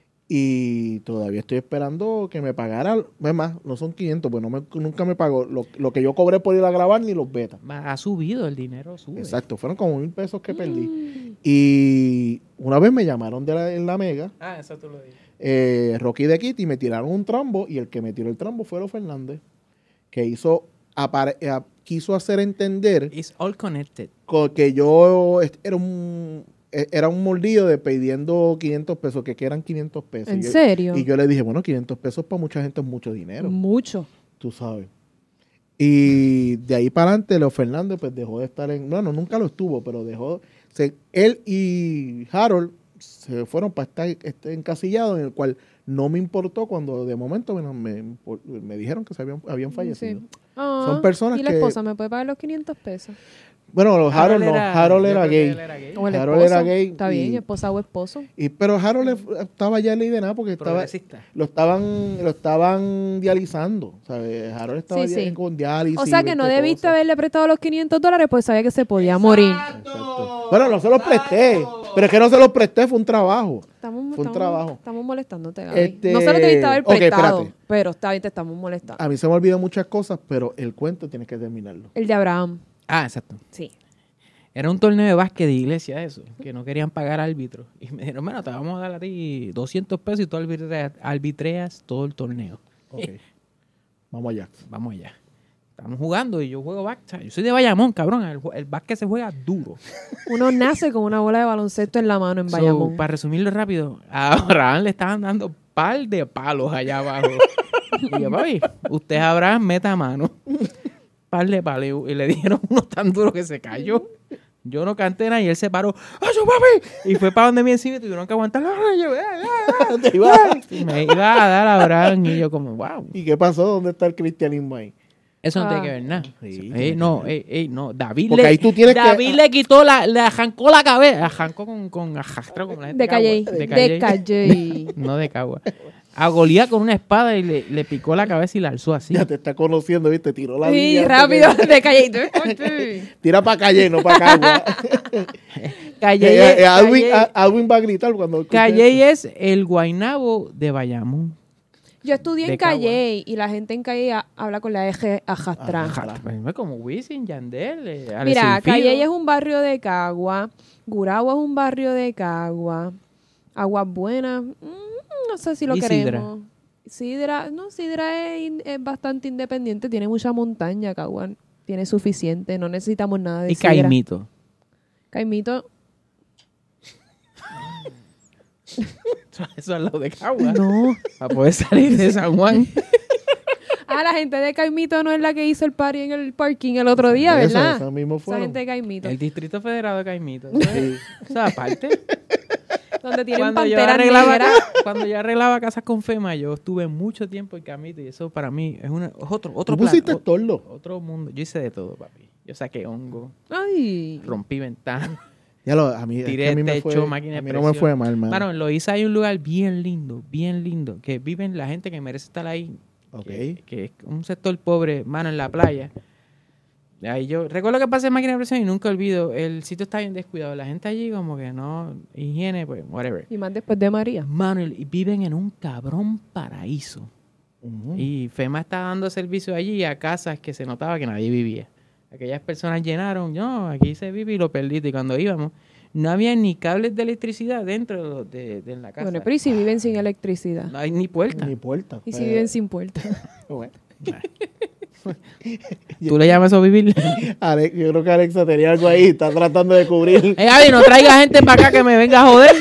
y todavía estoy esperando que me pagara. Es más, no son quinientos, pues no me- nunca me pagó lo, lo que yo cobré por ir a grabar ni los betas. Ha subido el dinero, sube. Exacto, fueron como mil pesos que perdí. Y una vez me llamaron de la, en la Mega, Ah, eso tú lo dices. eh, Rocky de Kitty, me tiraron un trambo y el que me tiró el trambo fue Leo Fernández, que hizo apare- eh, quiso hacer entender It's all connected. co- que yo est- era un eh, era un mordido de pidiendo quinientos pesos, que, que eran quinientos pesos. ¿En Y yo- serio? Y yo le dije, bueno, quinientos pesos para mucha gente es mucho dinero, Mucho. tú sabes. Y de ahí para adelante, Leo Fernández pues dejó de estar en... Bueno, nunca lo estuvo, pero dejó... Se, él y Harold se fueron para estar este, encasillados, en el cual no me importó cuando de momento me, me, me dijeron que se habían, habían fallecido. Sí. Ah, Son personas ¿y la que- esposa me puede pagar los quinientos pesos? Bueno, los Harold, no, Harold yo era creo que gay. él era gay. O el Harold esposo. era gay Está bien, y- esposa o esposo. Y, pero Harold le- estaba ya en ley de nada porque estaba, Progresista. lo estaban lo estaban dializando. ¿Sabes? Harold estaba Sí, ya sí. con diálisis. O sea que no veinte debiste cosas. haberle prestado los quinientos dólares, pues sabía que se podía morir. Exacto. Bueno, no se los presté. Pero es que no se los presté, fue un trabajo. Estamos, Fue un estamos- trabajo. Estamos molestándote, Gaby. Este- No se lo debiste haber Ok, prestado, espérate. pero está bien, te estamos molestando. A mí se me olvidan muchas cosas, pero el cuento tienes que terminarlo. El de Abraham. Ah, exacto. Sí. Era un torneo de básquet de iglesia eso, que no querían pagar árbitros. Y me dijeron, bueno, te vamos a dar a ti doscientos pesos y tú arbitreas, arbitreas todo el torneo. Ok. Vamos allá. Vamos allá. Estamos jugando y yo juego básquet. Yo soy de Bayamón, cabrón. El, ju- el básquet se juega duro. Uno nace con una bola de baloncesto en la mano en So, Bayamón. para resumirlo rápido, a Abraham le estaban dando par de palos allá abajo. Y yo, papi, usted Abraham, meta mano. Par de palos. Y le dieron uno tan duro que se cayó. Yo no canté nada y él se paró. ¡Ay, yo, papi! Y fue para donde mi encima y tuvieron que aguantar. ¡Ay, yo, ay, ay, ay! ¿Dónde iba? Y me iba a dar a Abraham y yo como, wow. ¿Y qué pasó? ¿Dónde está el cristianismo ahí? Eso no Ah. tiene que ver nada. Sí, Ey, tiene no, que ver. ey, ey, no. David, Porque le, ahí tú tienes que- David le quitó la, le arrancó la cabeza. Arrancó con, con arrastra como la gente De Calle. Cagua. De Calle. No de Cagua. A Goliat con una espada y le, le picó la cabeza y la alzó así. Ya te está conociendo, ¿viste? Tiró la Sí, línea. rápido. De Calle. Tira para calle, no para Cagua. Calle, Eh, eh, Adwin, Calle- A- Adwin va a gritar cuando escuche Calle eso. es el Guaynabo de Bayamón. Yo estudié De en Calle y la gente en Calle ha- habla con la eje ajastra. Ajá. Pues, como Wisin, Yandel, eh, Alex Mira, Silfío. Calle es un barrio de Cagua, Gurabo es un barrio de Cagua, Aguas Buenas, mm, no sé si lo ¿Y Sidra? queremos. Sidra, no, Sidra es, in- es bastante independiente, tiene mucha montaña, Cagua, tiene suficiente, no necesitamos nada de Y Sidra. Caimito. Caimito, Eso al lado de Cagua. no. Para poder salir de San Juan. Ah, la gente de Caimito no es la que hizo el party en el parking el otro día, Eso, ¿verdad? eso mismo Esa fueron. gente de Caimito, El Distrito Federado de Caimito. Eso es- eso es aparte. donde tienen Cuando yo, panteras arreglaba, negras. cuando yo arreglaba casas con FEMA, yo estuve mucho tiempo en Camito y eso para mí es, una, es otro, otro ¿Tú pusiste plan, o- tordo? otro mundo. Yo hice de todo, papi. Yo saqué hongo, Ay, rompí ventanas, Ya lo, a mí, es tiré que a mí me techo, fue, máquina de a mí no me presión. fue mal, hermano. Mano, en Loíza hay un lugar bien lindo, bien lindo, que viven la gente que merece estar ahí. Ok. Que, que es un sector pobre, mano, en la playa. Ahí yo recuerdo que pasé en máquina de presión y nunca olvido, el sitio está bien descuidado. La gente allí como que no, higiene, pues, whatever. Y más después de María. Mano, y viven en un cabrón paraíso. Ujú. Y FEMA está dando servicio allí a casas que se notaba que nadie vivía. Aquellas personas llenaron, no, aquí se vive y lo perdiste. Y cuando íbamos, no había ni cables de electricidad dentro de, de la casa. Bueno, pero ¿y si viven sin electricidad? No hay ni puerta. Ni puerta. ¿Y si Pero- viven sin puerta? Bueno. ¿Tú le llamas eso vivir? Alex- yo creo que Alexa tenía algo ahí, está tratando de cubrir. Eh, Gaby, no traiga gente para acá que me venga a joder.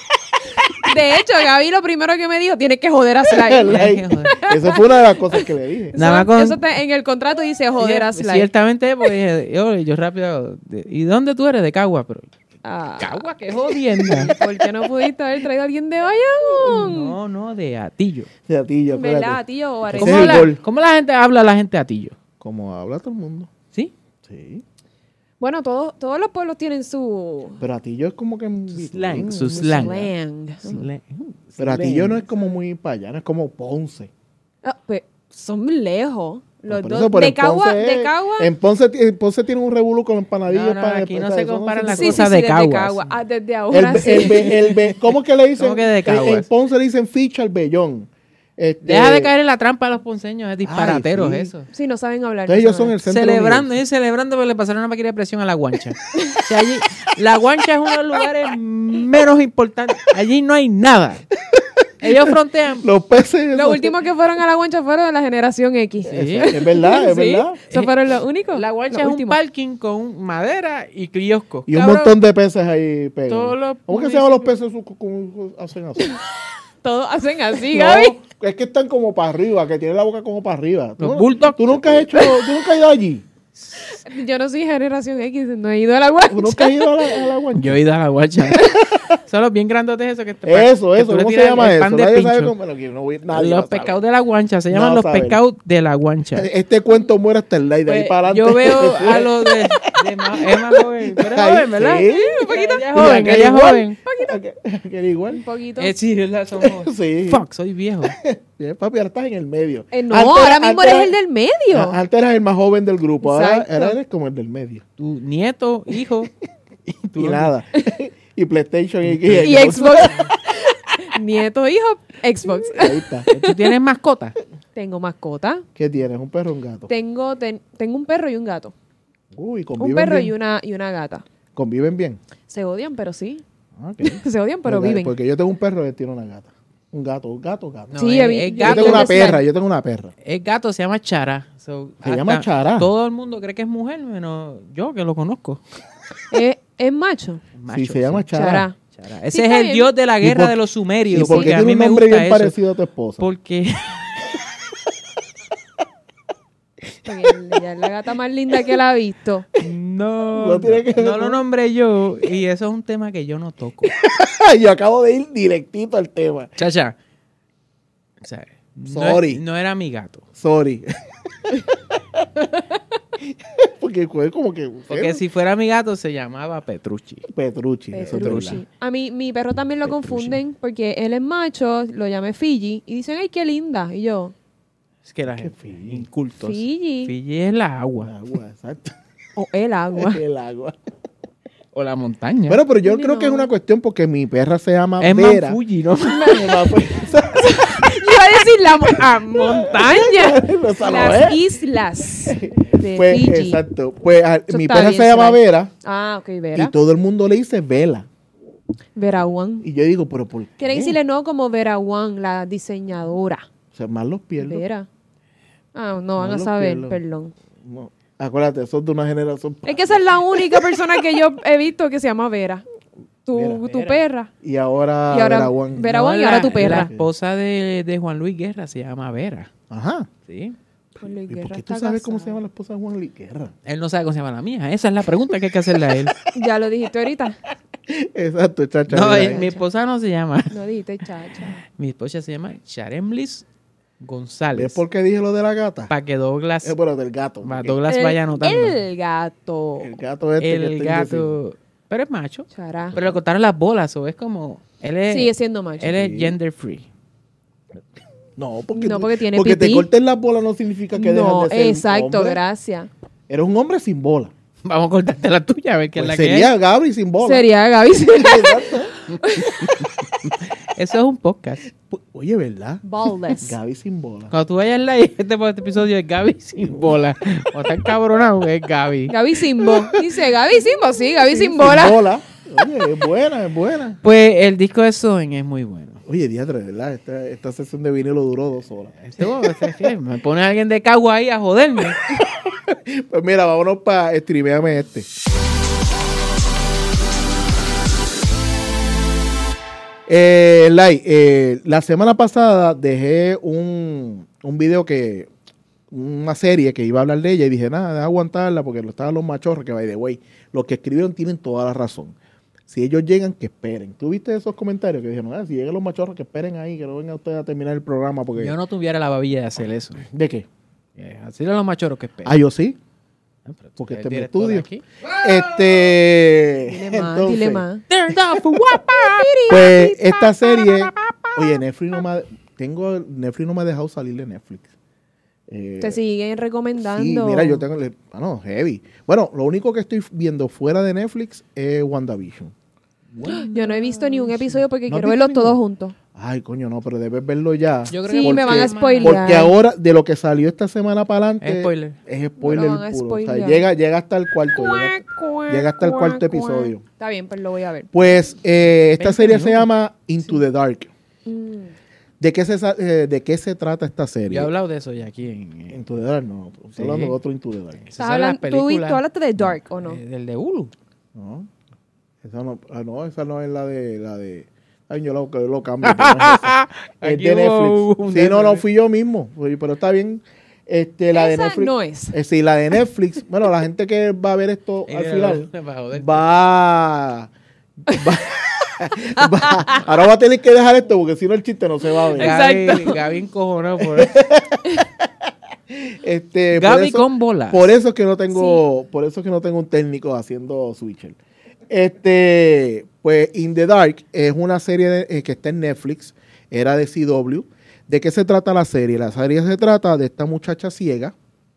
De hecho, Gaby lo primero que me dijo, tienes que joder a Sly. Like, eso fue una de las cosas que le dije. Nada más Eso- con- eso está- en el contrato dice joder a Sly. Ciertamente, pues dije, yo, yo rápido. de- ¿Y dónde tú eres? De Cagua, pero. Ah, Cagua, qué jodienda. ¿por qué no pudiste haber traído a alguien de Bayamón? No, no, de Atillo. Sí, a ti, yo, ¿Verdad, espérate. tío? Ese ¿Cómo, es el habla, gol. ¿Cómo la gente habla la gente de Atillo? Como habla todo el mundo. ¿Sí? Sí. Bueno, todos, todos los pueblos tienen su Pero a ti yo es como que... Slang, su Mm, slang. slang. Slang. Pero a ti yo no es como muy para allá, no es como Ponce. Ah, pues, son lejos. Los Por dos. eso, pero de en Cagua, Ponce de es- Cagua. En Ponce, ti- en Ponce tiene un revolú con empanadillas. No, no, para- aquí no para- se eso comparan las Sí, sí, cosas sí, de desde Caguas. Cagua. Ah, desde El, ahora be- sí. el, be- el be- ¿Cómo que le dicen? ¿Cómo que de En- Caguas? En Ponce le dicen ficha al bellón. Este, Deja de caer en la trampa de los ponceños, es disparateros sí. eso. Sí, no saben hablar. Entonces no ellos son saben. el centro Celebrando, universo. ellos celebrando porque le pasaron una máquina de presión a la guancha. O sea, allí, la guancha es uno de los lugares menos importantes. Allí no hay nada. Ellos frontean. Los peces... Los últimos que fueron a la guancha fueron de la generación X. Sí. Es, es verdad, es Sí, verdad. esos fueron los únicos. La guancha los es un últimos. parking con madera y kioscos. Y un Cabrón, montón de peces ahí pegados. Todos los ¿Cómo que se llaman los municipios. peces? Su- ¿Cómo hacen así? Todos hacen así, No, Gaby. es que están como para arriba, que tienen la boca como para arriba. ¿Tú Los no- bulldogs. ¿Tú nunca has hecho, tú nunca has ido allí? Yo no soy generación X, no he ido a la guancha. ¿Tú nunca has ido a la, a la guancha? Yo he ido a la guancha. Son los bien grandotes esos que te Eso, que eso, tú le ¿cómo se tiras llama el eso? pan de Nadie sabe pincho. cómo, bueno, que no voy- nadie Los lo sabe. pescados de la guancha, se llaman No los saben. pescados de la guancha. Este cuento muere hasta el like, de ahí Pues, para yo adelante. veo a los de, de más, es más joven. Pero es Ahí, joven, ¿verdad? sí. un poquito. Ella es Y joven, aquel ella es igual. joven. Aquel- aquel igual. Un poquito. Eh, sí, ¿verdad? Somos... Sí. Fuck, soy viejo. Bien, papi, ahora estás en el medio. Eh, no, Antes ahora era- mismo antes eres el era- del medio. Ah, Antes eras el más joven del grupo, ahora, Exacto. ahora eres como el del medio. Tu nieto, hijo. Y, tú Y no- nada. y PlayStation y, Y Xbox. Nieto, hijo, Xbox. Ahí está. ¿Tú tienes mascota? Tengo mascota. ¿Qué tienes? ¿Un perro o un gato? Tengo, ten- tengo un perro y un gato. Uy, conviven Un perro bien. y una, y una gata. Conviven bien. Se odian, pero sí. Ok. Se odian, pero Porque- viven. Porque yo tengo un perro y él tiene una gata. Un gato, un gato, gato. No, Sí, es- he vi- es yo Yo gato. tengo una de slime. perra, yo tengo una perra. Es gato, se llama Chara. So, Se hasta llama Chara. Todo el mundo cree que es mujer, menos yo que lo conozco. ¿Es, es macho? Macho, sí, se llama Chara. Chara. Chara. Ese Sí, es está el bien. dios de la ¿Y guerra por- de los ¿Y sumerios. por qué Porque a tiene mí un me nombre gusta bien eso. parecido a tu esposa? Porque Porque ella es la gata más linda que la ha visto. no, No tiene que ver no con- lo nombré yo y eso es un tema que yo no toco. yo acabo de ir directito al tema. Chacha. O sea, no, Sorry. no era mi gato. Sorry. Porque fue como que... Porque si fuera mi gato se llamaba Petrucci. Petrucci. eso es Petrucci. verdad. A mí, mi perro también lo Petrucci. confunden porque él es macho, lo llame Fiji, y dicen, ay, qué linda. Y yo, Es que la Qué gente Fiji. incultos. Fiji. Fiji es la agua El agua, exacto. o el agua. El agua. o la montaña. Bueno, pero yo Ni creo que es no. una cuestión porque mi perra se llama es Vera. más Fuji, ¿no? Yo iba a decir la mo- ah, montaña. No se lo Las ve. islas de Pues, Fiji. exacto. Pues a- Eso mi está perra bien, se llama Sly. Vera Ah, ok, y Vera. todo el mundo le dice Vela. Vera One. Y yo digo, ¿pero por qué? Quieren decirle no como Vera One, la diseñadora. O sea, más los pierdo. Vera. Ah, no van No a lo saber, pierdo. perdón. No. Acuérdate, son de una generación. Es que esa es la única persona que yo he visto que se llama Vera. Tu, Vera. tu Vera. perra. Y ahora, Y ahora Vera One. Vera No, One y la- ahora tu perra. La esposa de, de Juan Luis Guerra se llama Vera. Ajá. ¿Sí? Juan Luis ¿Y por Guerra qué tú está sabes cómo se casado. llama la esposa de Juan Luis Guerra? Él no sabe cómo se llama la mía. Esa es la pregunta que hay que hacerle a él. Ya lo dijiste ahorita. Exacto, chacha. No, mira, eh, eh. mi esposa no se llama. No dijiste chacha. Mi esposa se llama Charemlis González. ¿Ves por qué dije lo de la gata? Para que Douglas, Es bueno, del gato. pa' porque Douglas El- vaya anotando. El gato. El gato este que El está gato. Pero es macho. Chará. Pero le cortaron las bolas, o es como... Él es, Sigue siendo macho. Él es Sí. gender free. No, porque, No, tú- porque tiene porque te pipí. corten las bolas no significa que No, dejas de ser exacto, hombre. gracias. Eres un hombre sin bola. Vamos a cortarte la tuya, a ver qué Pues es la sería que Gabri sin bola. Sería Gaby. Exacto. es. Eso es un podcast. Pu- Oye, ¿verdad? Ballless. Gaby sin bola. Cuando tú vayas live, este, este episodio es Gaby sin bola. O está encabronado, es Gaby. Gaby Simbo. Dice Gaby Simbo, sí, Gaby Sí, sin bola. bola. Oye, es buena, es buena. Pues el disco de Soen es muy bueno. Oye, diadre, ¿verdad? Esta, esta sesión de vinilo duró dos horas. Esto, es que me pone alguien de Cagua ahí a joderme. Pues mira, vámonos para streameame este. Eh, Lai, eh, la semana pasada dejé un, un video que, una serie que iba a hablar de ella y dije, nada, deja aguantarla porque lo estaban los machorros que, by the way, los que escribieron tienen toda la razón. Si ellos llegan, que esperen. ¿Tú viste esos comentarios que dijeron, ah, si llegan los machorros, que esperen ahí, que no vengan ustedes a terminar el programa? Porque Yo no tuviera la babilla de hacer eso. ¿De qué? Eh, Así de los machoros que esperan. Ah, yo sí. Ah, pero tú porque eres este es mi director estudio. aquí. Este. Dile más, entonces, dile más. Pues esta serie, oye, Netflix no me ha, tengo, Netflix no me ha dejado salir de Netflix. Eh, Te siguen recomendando. Sí, mira, yo tengo, le- ah, no, heavy. Bueno, lo único que estoy viendo fuera de Netflix es WandaVision. Yo no he visto ni un episodio porque ¿No has quiero visto verlos todos ninguno? juntos. Ay, coño, no, pero debes verlo ya. Yo creo Sí, que me van a porque- spoilear. Porque ahora, de lo que salió esta semana para adelante, Es spoiler. es spoiler Me lo van a puro. O sea, spoilear. llega, llega hasta el cuarto. Llega, llega hasta el cuarto episodio. Está bien, pero lo voy a ver. Pues eh, esta veinte serie se minutos. llama Into the Dark. Mm. ¿De qué, se, sa- eh, ¿De qué se trata esta serie? Yo he hablado de eso ya aquí en... en- Into the Dark, no. Estoy Sí. hablando de otro Into the Dark. esas ¿Estás son las hablando- ¿Tú, vi- películas, tú hablaste de Dark o no? eh, del de Hulu. No. Esa no, ah, no, esa no es la de... La de ay, yo lo, lo cambio. pero no es esa. Es Aquí de hubo Netflix. un Sí, no, no, Netflix. fui yo mismo. Fui- Pero está bien. Este, la de Esa Netflix. no es. Eh, sí, la de Netflix. Bueno, la gente que va a ver esto Eh, al final para joder. va... va va- ahora va a tener que dejar esto porque si no el chiste no se va a ver. Gaby, Gaby encojonado por Este, por Gaby eso- con bolas. Por eso es que no tengo, por eso es que no tengo un técnico haciendo switcher. Este, pues In the Dark es una serie de- eh, que está en Netflix, era de C W. ¿De qué se trata la serie? La serie se trata de esta muchacha ciega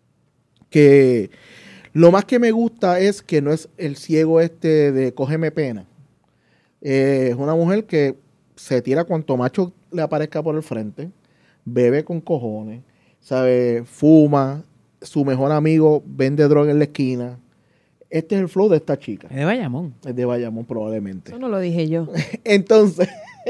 que lo más que me gusta es que no es el ciego este de cógeme pena. Eh, es una mujer que se tira cuanto macho le aparezca por el frente, bebe con cojones, sabe, fuma, su mejor amigo vende droga en la esquina. Este es el flow de esta chica. Es de Bayamón. Es de Bayamón probablemente. Eso no lo dije yo. Entonces,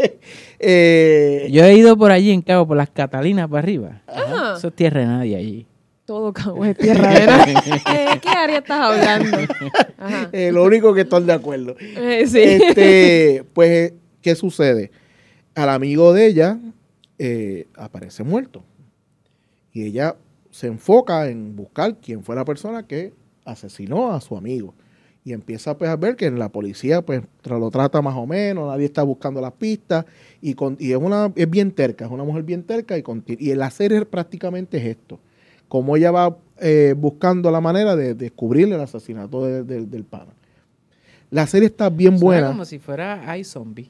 eh, Yo he ido por allí en Cabo, por las Catalinas para arriba. Ajá. Eso es tierra de nadie allí. Todo Cabo es tierra de nadie. ¿De qué área estás hablando? Ajá. eh, lo único que estoy de acuerdo. Eh, sí. Este, pues, ¿qué sucede? Al amigo de ella eh, aparece muerto. Y ella se enfoca en buscar quién fue la persona que asesinó a su amigo. Y empieza pues, a ver que en la policía pues tra- lo trata más o menos, nadie está buscando las pistas. Y, con, y es, una, es bien terca, es una mujer bien terca. Y, conti- y en la serie prácticamente es esto. Como ella va eh, buscando la manera de descubrir el asesinato de- de- del pana. La serie está bien Suena buena. como si fuera iZombie.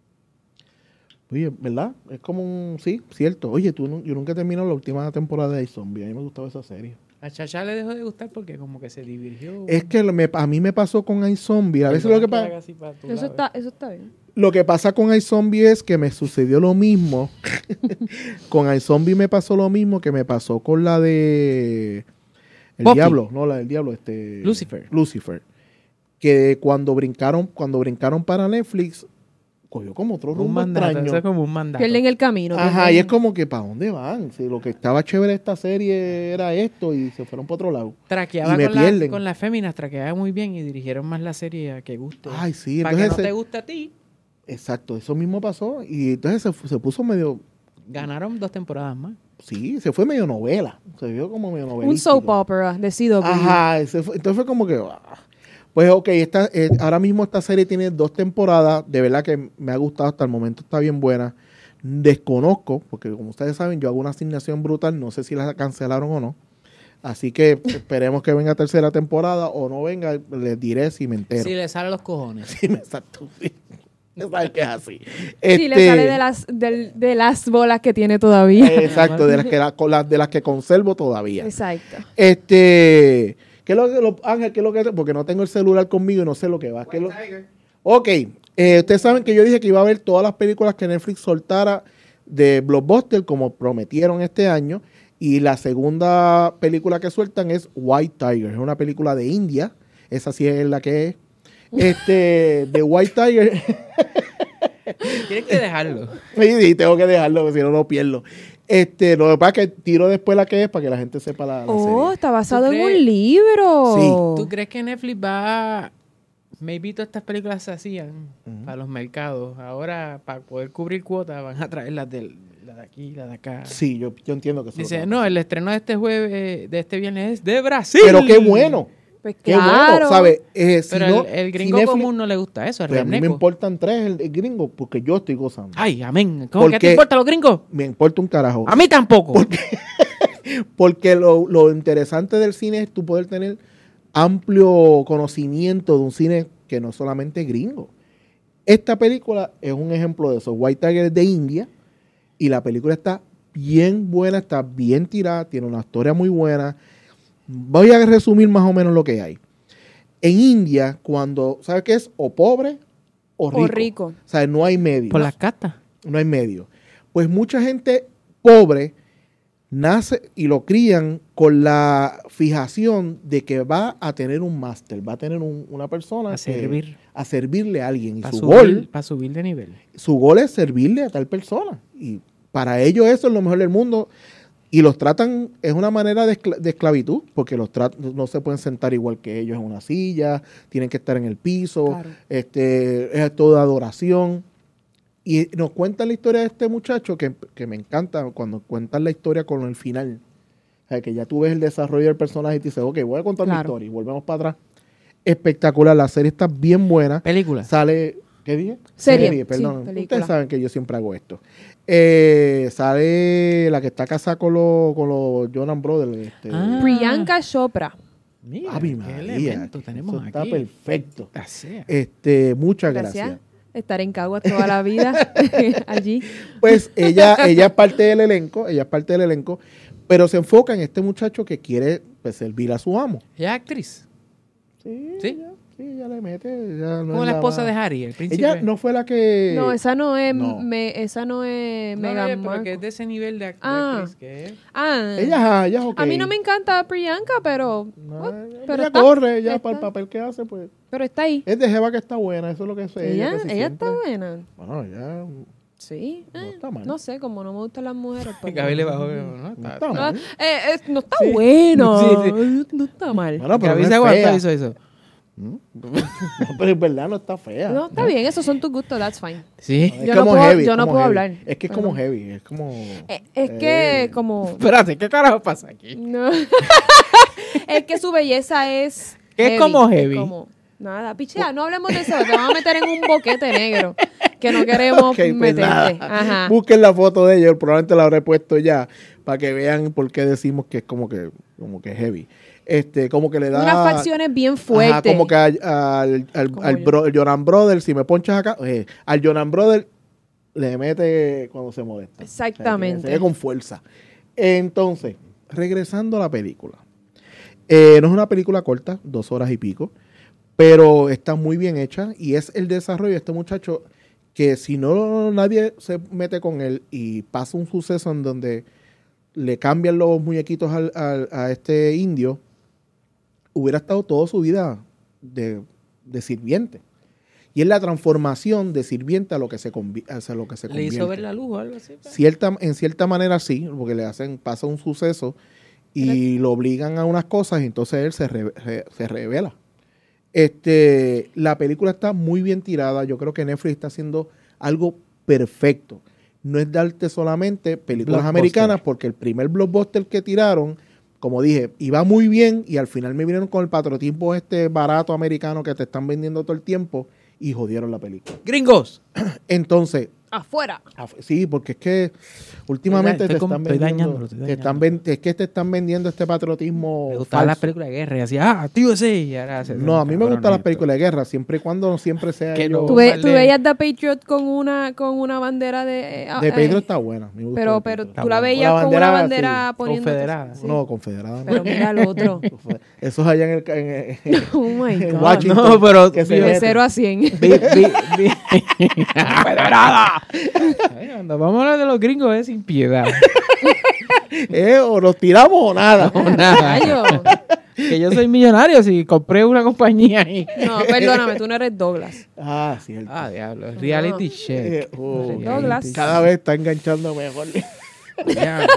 Oye, ¿verdad? Es como un... Sí, cierto. Oye, tú no- yo nunca he terminado la última temporada de iZombie. A mí me gustaba esa serie. A Chacha le dejó de gustar porque como que se divirtió. Es que lo- me- a mí me pasó con iZombie. A veces lo que, pa- Eso está, eso está bien. lo que pasa con iZombie es que me sucedió lo mismo. Con iZombie me pasó lo mismo que me pasó con la de... El Buffy. Diablo. No, la del Diablo. Este, Lucifer. Lucifer. Que cuando brincaron, cuando brincaron para Netflix, cogió como otro Un rumbo mandato. extraño. Eso es como un mandato. Pierden el camino. Ajá, pierden- y es como que ¿para dónde van? Si lo que estaba chévere de esta serie era esto y se fueron para otro lado. Traqueaba y me con, la, pierden. con las féminas, traqueaba muy bien y dirigieron más la serie a que guste. Ay, sí, Para que no entonces... te se- guste a ti. exacto, eso mismo pasó. Y entonces se, fu- se puso medio... Ganaron dos temporadas más. Sí, se fue medio novela. Se vio como medio novela. Un soap opera de C W. Ajá, ese fue- entonces fue como que... ah. Pues ok, esta, eh, ahora mismo esta serie tiene dos temporadas. De verdad que me ha gustado hasta el momento, está bien buena. Desconozco, porque como ustedes saben, yo hago una asignación brutal. No sé si la cancelaron o no. Así que esperemos que venga tercera temporada o no venga, les diré si me entero. Si le salen los cojones. Sí, me exacto. Sí. Sabes que es así. Sí, le Este, sale de las, del- de las bolas que tiene todavía. Exacto, de las que, la- con las- de las que conservo todavía. Exacto. Este, ¿qué es lo que lo, Ángel, qué es lo que porque no tengo el celular conmigo y no sé lo que va? ¿Qué es lo- Ok, eh, ustedes saben que yo dije que iba a ver todas las películas que Netflix soltara de Blockbuster como prometieron este año y la segunda película que sueltan es White Tiger, es una película de India, esa sí es la que es. Este, de White Tiger. Tienes que dejarlo. Sí, sí, tengo que dejarlo, porque si no lo pierdo. Este, lo que pasa es que tiro después la que es para que la gente sepa la, la Oh, serie. está basado ¿Tú en crees? un libro. ¿Tú crees que Netflix va a... Maybe todas estas películas se hacían para los mercados. Ahora, para poder cubrir cuotas, van a traer las de, las de aquí, las de acá. Sí, yo, yo entiendo que eso Dice, lo- no, el estreno de este jueves, de este viernes es de Brasil. Pero qué bueno, Pues qué claro. bueno, ¿sabes? Eh, si Pero no- el, el si gringo Netflix- común no le gusta eso, el pues a mí me redneco. importan tres el, el gringo, porque yo estoy gozando. Ay, amén. ¿Cómo que Porque- te importa los gringos? Me importa un carajo. A mí tampoco. Porque lo, lo interesante del cine es tú poder tener amplio conocimiento de un cine que no solamente es gringo. Esta película es un ejemplo de eso. White Tiger es de India y la película está bien buena, está bien tirada, tiene una historia muy buena. Voy a resumir más o menos lo que hay. En India, cuando, ¿sabes qué es? O pobre o rico. O rico. O sea, no hay medio. Por las castas. No hay medio. Pues mucha gente pobre nace y lo crían con la fijación de que va a tener un máster, va a tener un- una persona A que- servir. a servirle a alguien. Y Para su subir, gol, pa' subir de nivel. su gol es servirle a tal persona. Y para ellos eso es lo mejor del mundo. Y los tratan, es una manera de, escla- de esclavitud, porque los trat- no se pueden sentar igual que ellos en una silla, tienen que estar en el piso, Claro. este, es toda adoración. Y nos cuentan la historia de este muchacho, que, que me encanta cuando cuentan la historia con el final. O sea, que ya tú ves el desarrollo del personaje y te dices, ok, voy a contar mi Claro. historia y volvemos para atrás. Espectacular, la serie está bien buena. Película. Sale, ¿qué dije? Serie, perdón. sí, película. Ustedes saben que yo siempre hago esto. Eh, sale la que está casada con los con los Jonas Brothers. Este, Ah. Priyanka Chopra. Mira, Ave qué María, elemento tenemos eso está aquí. perfecto. Ah, sea. Este, muchas Gracias. gracias. Estar en Caguas toda la vida allí. Pues ella, ella es parte del elenco, ella es parte del elenco, pero se enfoca en este muchacho que quiere pues, servir a su amo. Ella es actriz. Sí, ¿Sí? Ella, sí, ella le mete. ella no Como es la esposa más- de Harry, el príncipe. Ella no fue la que. No, esa no es, no. Me, esa no es No, no, Meghan ella, pero Markle. que es de ese nivel de, act- de Ah. actriz que es. Ah, Ella, ajá, ella es ok. a mí no me encanta Priyanka, pero, No, what? ella pero ella está, corre, ella está. para el papel que hace, pues. pero está ahí. Es de Jeva que está buena, eso es lo que sé. Ella, casi ella siempre. está buena. Bueno, ella Sí, No eh, está mal. no sé, como no me gustan las mujeres. pues Gaby no. le bajó. no No, está- está No, mal. eh, eh, no está bueno. Sí, No está mal. Bueno, pero Gaby no se es aguantó fea. y hizo eso. No, pero es verdad, no está fea. No, está bien, esos son tus gustos, that's fine. Sí. Es Yo no como puedo- heavy, yo es no como puedo heavy. hablar. Es que es Pero como no. heavy, es como... Eh, es que Eh. como... Espérate, ¿qué carajo pasa aquí? No. Es que su belleza es... ¿Qué es como heavy? como- Nada, pichea, no hablemos de eso, te vamos a meter en un boquete negro que no queremos Ok, pues meterte. nada. Ajá. Busquen la foto de ellos, probablemente la habré puesto ya, para que vean por qué decimos que es como que, como que heavy. Este, como que le da... Unas facciones bien Ajá, fuertes. como que al, al, al, Como al yo. bro- Jonan Brother, si me ponchas acá, eh, al Jonan Brother le mete cuando se molesta. Exactamente. O sea, que se ve con fuerza. Entonces, regresando a la película. Eh, no es una película corta, dos horas y pico, pero está muy bien hecha y es el desarrollo de este muchacho que si no nadie se mete con él y pasa un suceso en donde le cambian los muñequitos al- al- a este indio, hubiera estado toda su vida de, de sirviente. Y es la transformación de sirviente a lo que se, convi- hacia lo que se Le convierte. hizo ver la luz o algo así. pues. Cierta, en cierta manera sí, porque le hacen, pasa un suceso y lo obligan a unas cosas y entonces él se, re- re- se revela. Este, la película está muy bien tirada. Yo creo que Netflix está haciendo algo perfecto. No es darte solamente películas Blockbuster. americanas, porque el primer blockbuster que tiraron, como dije, iba muy bien y al final me vinieron con el patriotismo este barato americano que te están vendiendo todo el tiempo y jodieron la película. Gringos. Entonces, Afuera. Af- Sí, porque es que últimamente Estoy te com- están estoy vendiendo, dañándolo, estoy te están ven- es que te están vendiendo este patriotismo Me gustaban las falso. películas de guerra y hacía, ah, tío, sí. Y ahora se- No, a mí me cabrón, gustan las esto. películas de guerra, siempre y cuando no siempre sea Que ellos- no. Tú, ve- Vale. tú veías The Patriot con una, con una bandera de... eh, De eh, Pedro está buena. me gusta Pero, de pero Pedro. tú la buena. veías La con bandera, una bandera sí, poniendo... confederada. Sí. No, confederada. no. Pero mira el otro. Eso es allá en el en, en- Oh my en God. Washington. No, pero que se De mete. cero a cien. Vi, vi, vi. ¡Confederada! Ay, anda, vamos a hablar de los gringos, eh, sin piedad. Eh, o nos tiramos o nada. Nada. Rayo. Que yo soy millonario si compré una compañía ahí. No, perdóname, tú no eres Douglas. Ah, cierto. Ah, diablo, reality check. Eh, oh, Reality Douglas. cada vez está enganchando mejor. Ya,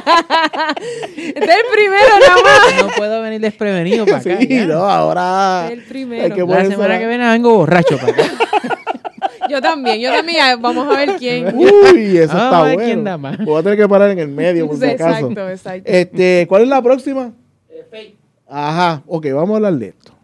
Este es el primero nada más. no puedo venir desprevenido para acá. Sí, ya. no, ahora. El primero. hay que La ponerse semana la- que viene vengo borracho para acá. Yo también, yo también. Ah, vamos a ver quién. Uy, eso Vamos está a ver bueno. quién da más. Voy a tener que parar en el medio, por si acaso. Exacto, exacto. Este, ¿cuál es la próxima? Ajá, ok, vamos a hablar de esto.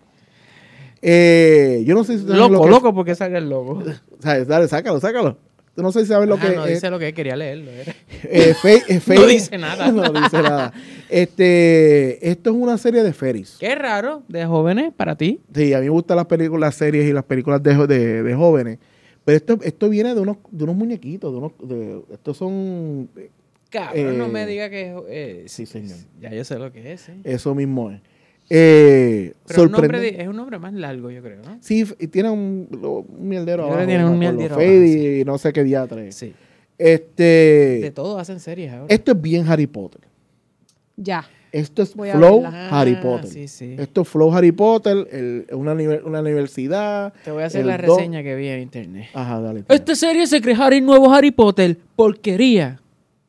Eh, yo no sé si saben Loco, lo que loco, porque salga el loco. ¿Sabes? Dale, sácalo, sácalo. Tú no sé si sabes lo Ah, que no es. dice lo que quería leerlo. Era. Eh, fe- eh, fe- No dice nada. no dice nada. Este, esto es una serie de Ferris. Qué raro, de jóvenes para ti. Sí, a mí me gustan las películas, las series y las películas de, jo- de, de jóvenes. Pero esto, esto viene de unos, de unos muñequitos, de unos, de, estos son, Cabrón, no Eh, me diga que eh, sí, señor. Ya yo sé lo que es, sí. eso mismo es. Eh, Pero un nombre sorprendente. de- es un nombre más largo, yo creo, ¿no? Sí, f- y tiene un, lo- un mierdero Yo creo abajo. que tiene un ¿no? Con los mierdero fade abajo, y no sé qué diatre. Sí. Este, De todo hacen series ahora. esto es bien Harry Potter. Ya. Esto es Voy a Flow verla. Harry Ah, Potter. sí, sí. Esto es Flow Harry Potter, el- una, nive- una universidad. Te voy a hacer el la do- reseña que vi en internet. Ajá, dale. tira. Esta serie se cree Harry nuevo Harry Potter. Porquería.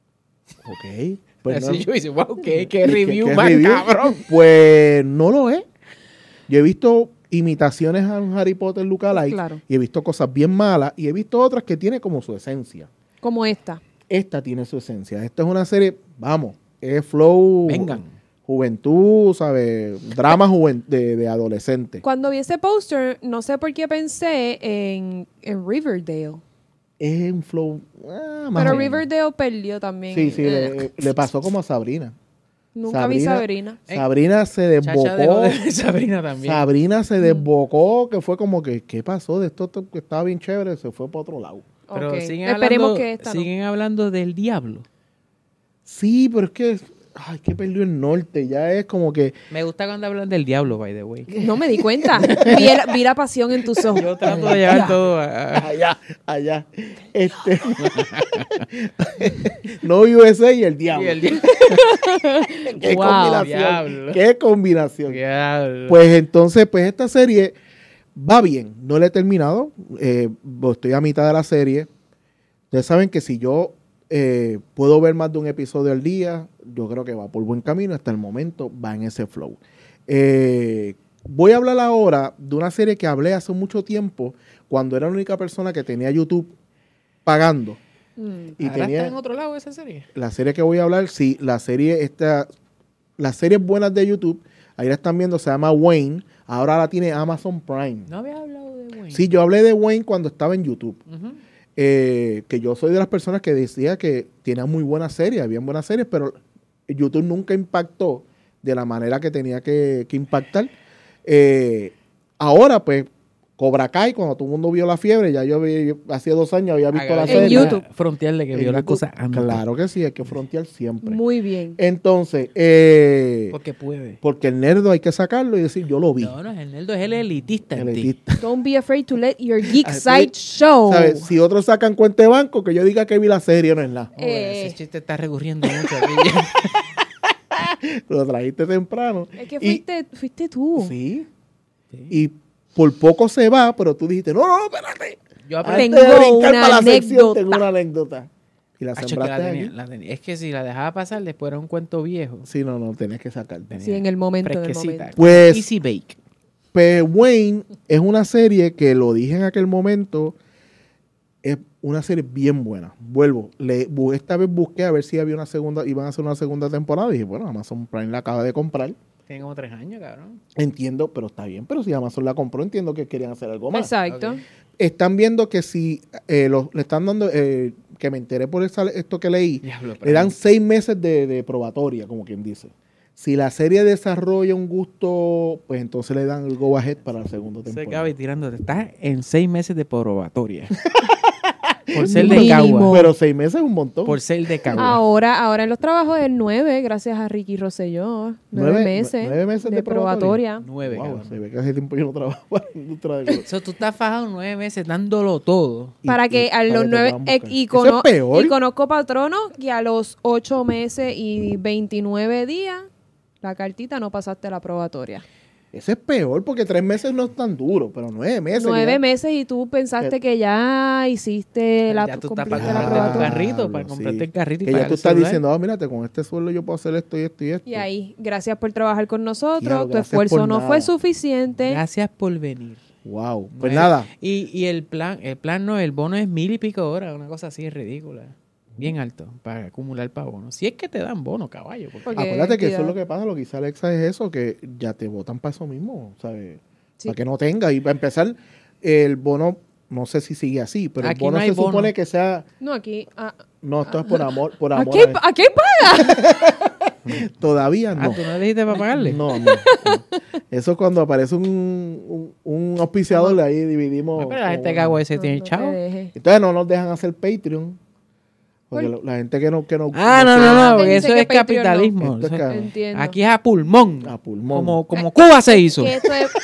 Ok. Pues Así no- yo dice, wow, qué, qué ¿Qué- review qué más review? cabrón. Pues no lo es. Yo he visto imitaciones a un Harry Potter lookalike Claro. y he visto cosas bien malas y he visto otras que tiene como su esencia. Como esta. Esta tiene su esencia. Esta es una serie, vamos, es flow Vengan. juventud, ¿sabes? Drama juven- de, de adolescente. Cuando vi ese póster, no sé por qué pensé en, en Riverdale. Es un flow. ah, más Pero o menos. Riverdale perdió también. Sí, sí, Eh, le, le pasó como a Sabrina. Nunca vi Sabrina. Eh, Sabrina se desbocó. Chacha de joder, Sabrina también. Sabrina se desbocó, que fue como que, ¿qué pasó? De esto to- que estaba bien chévere, se fue para otro lado. Pero Ok. siguen Esperemos hablando, que esta no. siguen hablando del diablo. Sí, pero es que, ay, que perdió el norte, ya es como que, Me gusta cuando hablan del diablo, by the way. No me di cuenta. vi, el- vi la pasión en tus ojos. Yo trato de llevar todo a... a- allá, allá, este, no U S A y el diablo. y el diablo. ¿Qué Wow. combinación? Diablo. ¿Qué combinación? Diablo. Pues entonces, pues esta serie va bien. No la he terminado. eh, estoy a mitad de la serie. Ustedes saben que si yo eh, puedo ver más de un episodio al día, yo creo que va por buen camino. Hasta el momento va en ese flow. Eh, voy a hablar ahora de una serie que hablé hace mucho tiempo, cuando era la única persona que tenía YouTube pagando. Mm. Y ¿Ahora tenía está en otro lado esa serie? la serie que voy a hablar, sí, la serie esta, las series buenas de YouTube, ahí la están viendo, se llama Wayne, ahora la tiene Amazon Prime. No había hablado de Wayne. Sí, yo hablé de Wayne cuando estaba en YouTube, Ujú. eh, que yo soy de las personas que decía que tenía muy buenas series, habían buenas series, pero YouTube nunca impactó de la manera que tenía que, que impactar. Eh, ahora, pues, Cobra Kai, cuando todo el mundo vio la fiebre, ya yo vi, hace dos años había visto la Haga serie. En YouTube. Frontier de que En vio las YouTube. cosas antes. Claro que sí, hay que frontear siempre. Muy bien. Entonces, eh, Porque puede. porque el nerdo hay que sacarlo y decir, yo lo vi. No, no, el Neldo es el elitista. en ti. Elitista. Don't be afraid to let your geek Así- side show. ¿Sabes? Si otros sacan cuenta de banco, que yo diga que vi la serie, no es nada. Joder, Eh. ese chiste está recurriendo mucho aquí. Lo trajiste temprano. Es que Y- fuiste, fuiste tú. Sí. Sí. Y por poco se va, pero tú dijiste, no, no, espérate. Yo Antes aprendí. Tengo de brincar una para la sección, anécdota. tengo una anécdota. Y la Acho, que sembraste la tenía- aquí. la tenía. Es que si la dejaba pasar, después era un cuento viejo. Sí, no, no, tenés que sacar. Sí, en el momento, en el Fresquecita. momento. Pues- Easy Bake. Pues Wayne es una serie que lo dije en aquel momento, es una serie bien buena. Vuelvo, le, bu- esta vez busqué a ver si había una segunda, iban a hacer una segunda temporada y dije, bueno, Amazon Prime la acaba de comprar. Tiene como tres años, cabrón. Entiendo, pero está bien. Pero si Amazon la compró, entiendo que querían hacer algo más. Exacto. Ok. Están viendo que si eh, lo- le están dando, eh, que me enteré por esa- esto que leí, Diablo, le dan seis meses de, de probatoria, como quien dice. Si la serie desarrolla un gusto, pues entonces le dan el go ahead para la segunda Se temporada. Gaby tirándote. Estás en seis meses de probatoria. Por ser de Mínimo. Cagua. Pero seis meses es un montón. Por ser de Cagua. Ahora, ahora en los trabajos es nueve, gracias a Ricky Rosselló. Nueve, Nueve- meses, nueve meses de, de probatoria. probatoria. Nueve, Wow, cabrón. se ve que hace tiempo yo no trabajo para la industria de cosas. So, tú estás fajado nueve meses dándolo todo. Y- Para y- que a para los te nueve puedan eh, buscar. y, Eso cono- es peor. y conozco patronos que a los ocho meses y veintinueve días la cartita no pasaste la probatoria. Eso es peor porque tres meses no es tan duro, pero nueve meses. Nueve ya. meses y tú pensaste Eh, que ya hiciste la ya tú estás cumpliste para la comprarte tu probatoria. carrito, para Sí. comprarte el carrito y Que ya pagar tú el estás celular. diciendo, ah, mírate, con este sueldo yo puedo hacer esto y esto y esto. Y ahí, gracias por trabajar con nosotros, Diablo, tu gracias esfuerzo por no nada. fue suficiente. Gracias por venir. Wow. Pues Nueve- nada, Y, y el plan, el plan no, el bono es mil y pico horas, una cosa así ridícula. Bien alto, para acumular para bono. Si es que te dan bono, caballo. porque- Porque- acuérdate que eso entidad. es lo que pasa, lo que dice Alexa es eso, que ya te votan para eso mismo, ¿sabes? Sí. Para que no tenga. Y para empezar, el bono, no sé si sigue así, pero Aquí el bono no hay se supone bono. que sea, No, aquí. ah, no, esto es por amor, por ¿A amor. qué, a- ¿A qué paga? Todavía Ah, no. ¿tú no le dijiste para pagarle? No, no, no. Eso es cuando aparece un, un, un auspiciador, ahí dividimos. No, pero la como- gente cagua ese No, tiene no te chavo. dejes. Entonces no nos dejan hacer Patreon. Porque ¿Por? la, la gente que no... Que no Ah, no, quiere- no, no, Te porque dice eso que es Patreon capitalismo. no. Esto es Eso- ca- Entiendo. aquí es a pulmón. A pulmón. Como, como Cuba se hizo. Que esto es-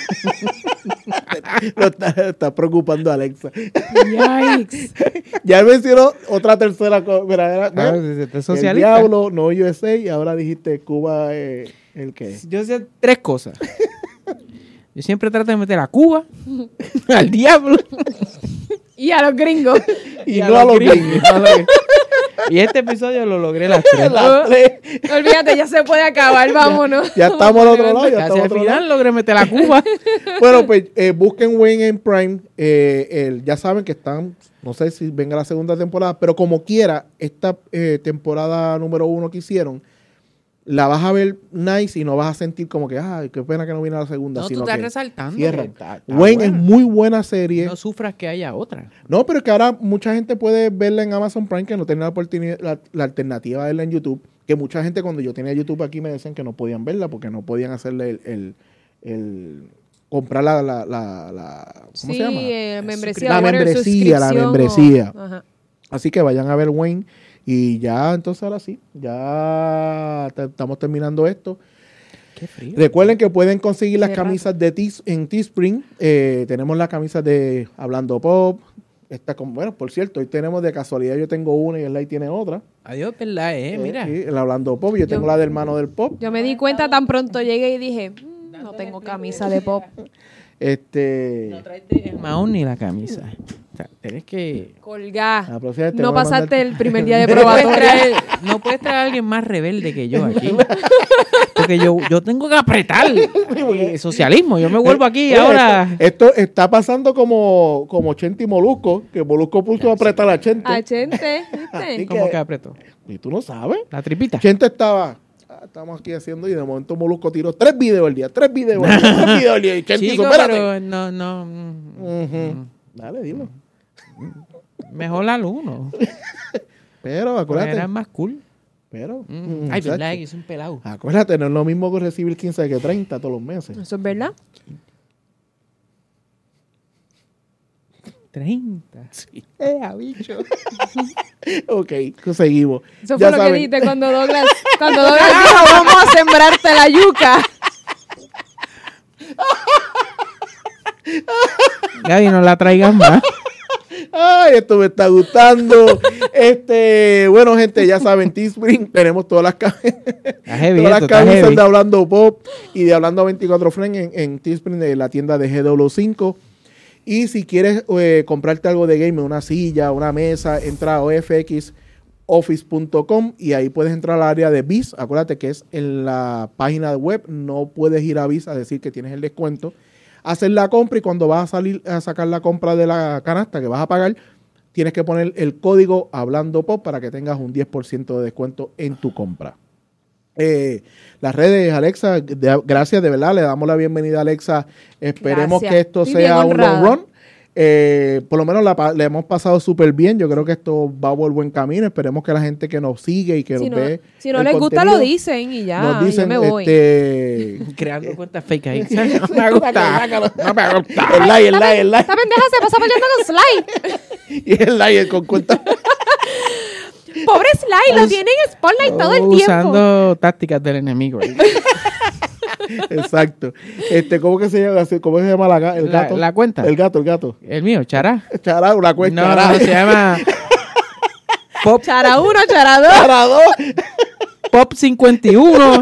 Lo está, está preocupando a Alexa. Yikes. Ya mencionó otra tercera cosa. Mira, era, Ah, ¿ves? este es El socialista. diablo, no U S A, y ahora dijiste Cuba, eh, ¿el qué? Yo sé tres cosas. Yo siempre trato de meter a Cuba, al diablo y a los gringos. Y no a los gringos. gringos. No a los gringos. Y este episodio lo logré las tres. Las tres. Olvídate, ya se puede acabar, vámonos. Ya estamos al otro lado. Ya Casi estamos al al otro final lado. logré meter a Cuba. Bueno, pues eh, busquen Wayne en Prime. Eh, el- ya saben que están, no sé si venga la segunda temporada, pero como quiera, esta eh, temporada número uno que hicieron, la vas a ver nice y no vas a sentir como que, ay, qué pena que no viene la segunda. No, tú sino estás que resaltando. cierran. que está- está Wayne es buena. muy buena serie. No sufras que haya otra. No, pero es que ahora mucha gente puede verla en Amazon Prime, que no tiene la oportunidad, la, la alternativa de verla en YouTube. Que mucha gente cuando yo tenía YouTube aquí me decían que no podían verla porque no podían hacerle el, el, el- comprar la, la, la, la- ¿cómo Sí, se llama? eh, membresía. La water membresía, la suscripción o- membresía. Ajá. Así que vayan a ver Wayne y ya, entonces ahora sí, ya te- estamos terminando esto. Qué frío. Recuerden que pueden conseguir las Qué camisas de Tees- en Teespring. Eh, tenemos las camisas de Hablando Pop. Esta con, bueno, por cierto, hoy tenemos de casualidad, yo tengo una y el Light tiene otra. Adiós, ¿verdad? Eh, mira. Sí, el Hablando Pop. Yo, tengo la del hermano del Pop. Yo me di cuenta tan pronto llegué y dije, "Mm, no tengo camisa de pop. Este, No traiste el mahón ni la camisa. O sea, tienes que... Colgá. la próxima vez te No voy a pasaste mandar- el primer día de No puedes, probatoria. traer, no puedes traer a alguien más rebelde que yo aquí. Porque yo, yo tengo que apretar. Eh, socialismo. Yo me vuelvo aquí Oye, ahora. Esto, esto está pasando como, como Chente y Molusco, que Molusco puso a apretar a Chente. A Chente, Así ¿viste? ¿Cómo que- que apretó? Y tú no sabes. La tripita. Chente estaba, ah, estamos aquí haciendo, y de momento Molusco tiró tres videos al día, tres videos al día, tres videos al día. Y Chente Chico, hizo, espérate. pero no, no. mm, Ujú. Dale, dilo. Mejor al uno. Pero Porque acuérdate. era más cool. Pero, Mm. mm, Ay, muchacho. verdad, que es un pelado. Acuérdate, no es lo mismo que recibir quince que treinta todos los meses. Eso es verdad. treinta. Sí. Eh, bicho. Ok, seguimos. Eso Ya fue lo saben. que dijiste cuando Douglas, cuando Douglas dijo, vamos a sembrarte la yuca. Gaby, no la traigas más. Ay, esto me está gustando. Este, bueno, gente, ya saben, Teespring, tenemos todas las, ca- Está heavy todas las esto, está camisas heavy. de Hablando Pop y de Hablando veinticuatro Friends en, en Teespring de la tienda de G W cinco. Y si quieres eh, comprarte algo de gaming, una silla, una mesa, entra a o f x office punto com y ahí puedes entrar al área de Biz. Acuérdate que es en la página web, no puedes ir a Biz a decir que tienes el descuento. Hacer la compra y cuando vas a salir a sacar la compra de la canasta que vas a pagar, tienes que poner el código Hablando Pop para que tengas un diez por ciento de descuento en tu compra. Eh, las redes, Alexa, de- gracias, de verdad, le damos la bienvenida a Alexa. Esperemos Gracias. que esto Estoy bien sea un long honrada. run. Eh, por lo menos la, pa- le hemos pasado súper bien. Yo creo que esto va por buen camino. Esperemos que la gente que nos sigue y que Si nos no, ve. si no el les gusta, contenido, lo dicen y ya. nos dicen, yo me voy. este, Creando cuentas fake ahí. No me gusta. No me gusta. el like, el like, el like. Esta pendeja se pasa peleando con Sly. Y el like con cuenta. Pobre Sly, lo tiene en Spotlight todo el tiempo. Usando tácticas del enemigo. Exacto. Este, ¿cómo que se llama? ¿Cómo se llama la, ga- el La- gato? la cuenta. El gato, el gato. El mío, Chará. Chará, una cuenta. No, chará. no, se llama Pop, Chara uno, chara dos. Chará dos. Pop cincuenta y uno.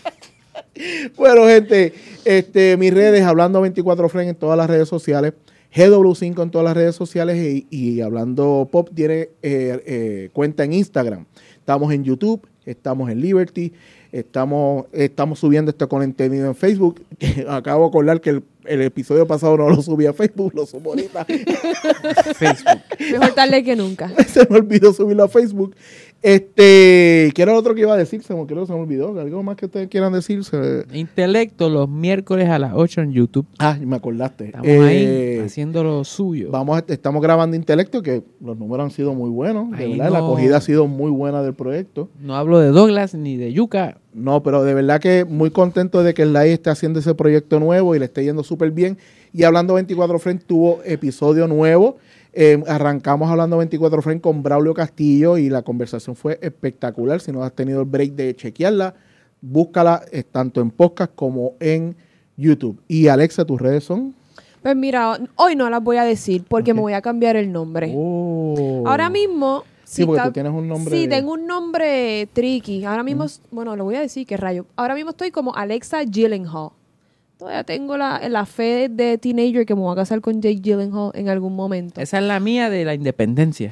Bueno, gente, este, mis redes, Hablando veinticuatro Friends en todas las redes sociales, G W cinco en todas las redes sociales y, y Hablando Pop tiene eh, eh, cuenta en Instagram. Estamos en YouTube, estamos en Liberty, estamos, estamos subiendo este contenido en Facebook. Acabo de acordar que el, el episodio pasado no lo subí a Facebook, lo subo ahorita. Facebook. Mejor tarde que nunca. Se me olvidó subirlo a Facebook. Este, ¿qué era lo otro que iba a decir? Se me, creo que se me olvidó. ¿Algo más que ustedes quieran decir? Se- Intelecto los miércoles a las ocho en YouTube. Ah, me acordaste. Estamos Eh, ahí haciendo lo suyo. Vamos, a- estamos grabando Intelecto, que los números han sido muy buenos. De Ahí verdad, la no- acogida ha sido muy buena del proyecto. No hablo de Douglas ni de Yuka. No, pero de verdad que muy contento de que el Lai esté haciendo ese proyecto nuevo y le esté yendo súper bien. Y Hablando veinticuatro Friends tuvo episodio nuevo. Eh, arrancamos Hablando veinticuatro Friends con Braulio Castillo y la conversación fue espectacular. Si no has tenido el break de chequearla, búscala eh, tanto en podcast como en YouTube. Y Alexa, ¿tus redes son? Pues mira, hoy no las voy a decir porque Ok. me voy a cambiar el nombre. Oh. Ahora mismo... Sí, si porque está- tú tienes un nombre... Sí, tengo un nombre tricky. Ahora mismo, es- bueno, lo voy a decir, qué rayo. Ahora mismo estoy como Alexa Gyllenhaal. Todavía tengo la, la fe de teenager que me voy a casar con Jake Gyllenhaal en algún momento. Esa es la mía de la independencia.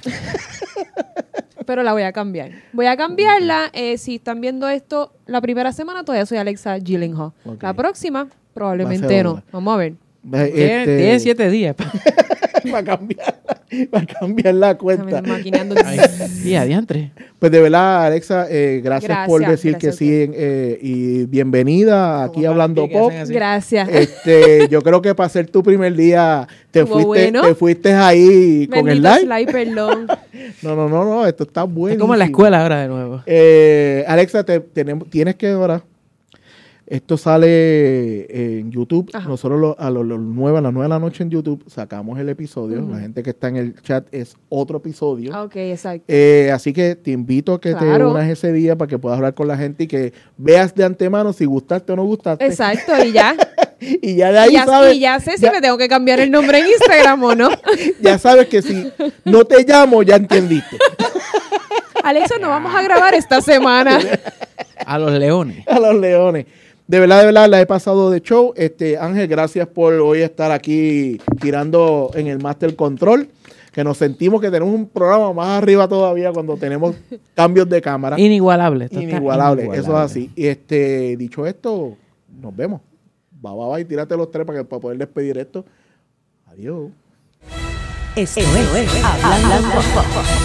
Pero la voy a cambiar. Voy a cambiarla. eh, si están viendo esto la primera semana, todavía soy Alexa Gyllenhaal. Ok. La próxima, probablemente ser no. otra. Vamos a ver. Eh, Tiene este, tiene siete días. va a cambiar, va a cambiar la cuenta. Déjame maquineando. Ay, y adiantre. Pues de verdad, Alexa, eh, gracias, Gracias, por decir gracias que sí eh, y bienvenida aquí Como Hablando para ti, que Pop. hacen así. Gracias. Este, yo creo que para ser tu primer día te Estuvo fuiste, bueno. te fuiste ahí con el Bendito live. Sly, perdón. No, no, no, no, esto está bueno. Es como en la escuela ahora de nuevo. Eh, Alexa, te, tenemos, tienes que ahora. Esto sale en YouTube. Ajá. Nosotros lo- a los nueve, a las nueve de la noche en YouTube sacamos el episodio. Ujú. La gente que está en el chat es otro episodio. Ah, ok, exacto. Eh, así que te invito a que te Claro. unas ese día para que puedas hablar con la gente y que veas de antemano si gustaste o no gustaste. Exacto, y ya. Y ya de ahí Y ya, sabes, y ya sé si ya- me tengo que cambiar el nombre en Instagram o no. ya sabes que si no te llamo, ya entendiste. Alexa, no vamos a grabar esta semana. A los leones. A los leones. De verdad, de verdad, la he pasado de show. Este, Ángel, gracias por hoy estar aquí tirando en el Master Control. Que nos sentimos que tenemos un programa más arriba todavía cuando tenemos cambios de cámara. Inigualable. esto está Inigualable, eso es inigualable. así. Y este, dicho esto, nos vemos. Va, va, va y tírate los tres para, que, para poder despedir esto. Adiós. Esto es Hablando Pop.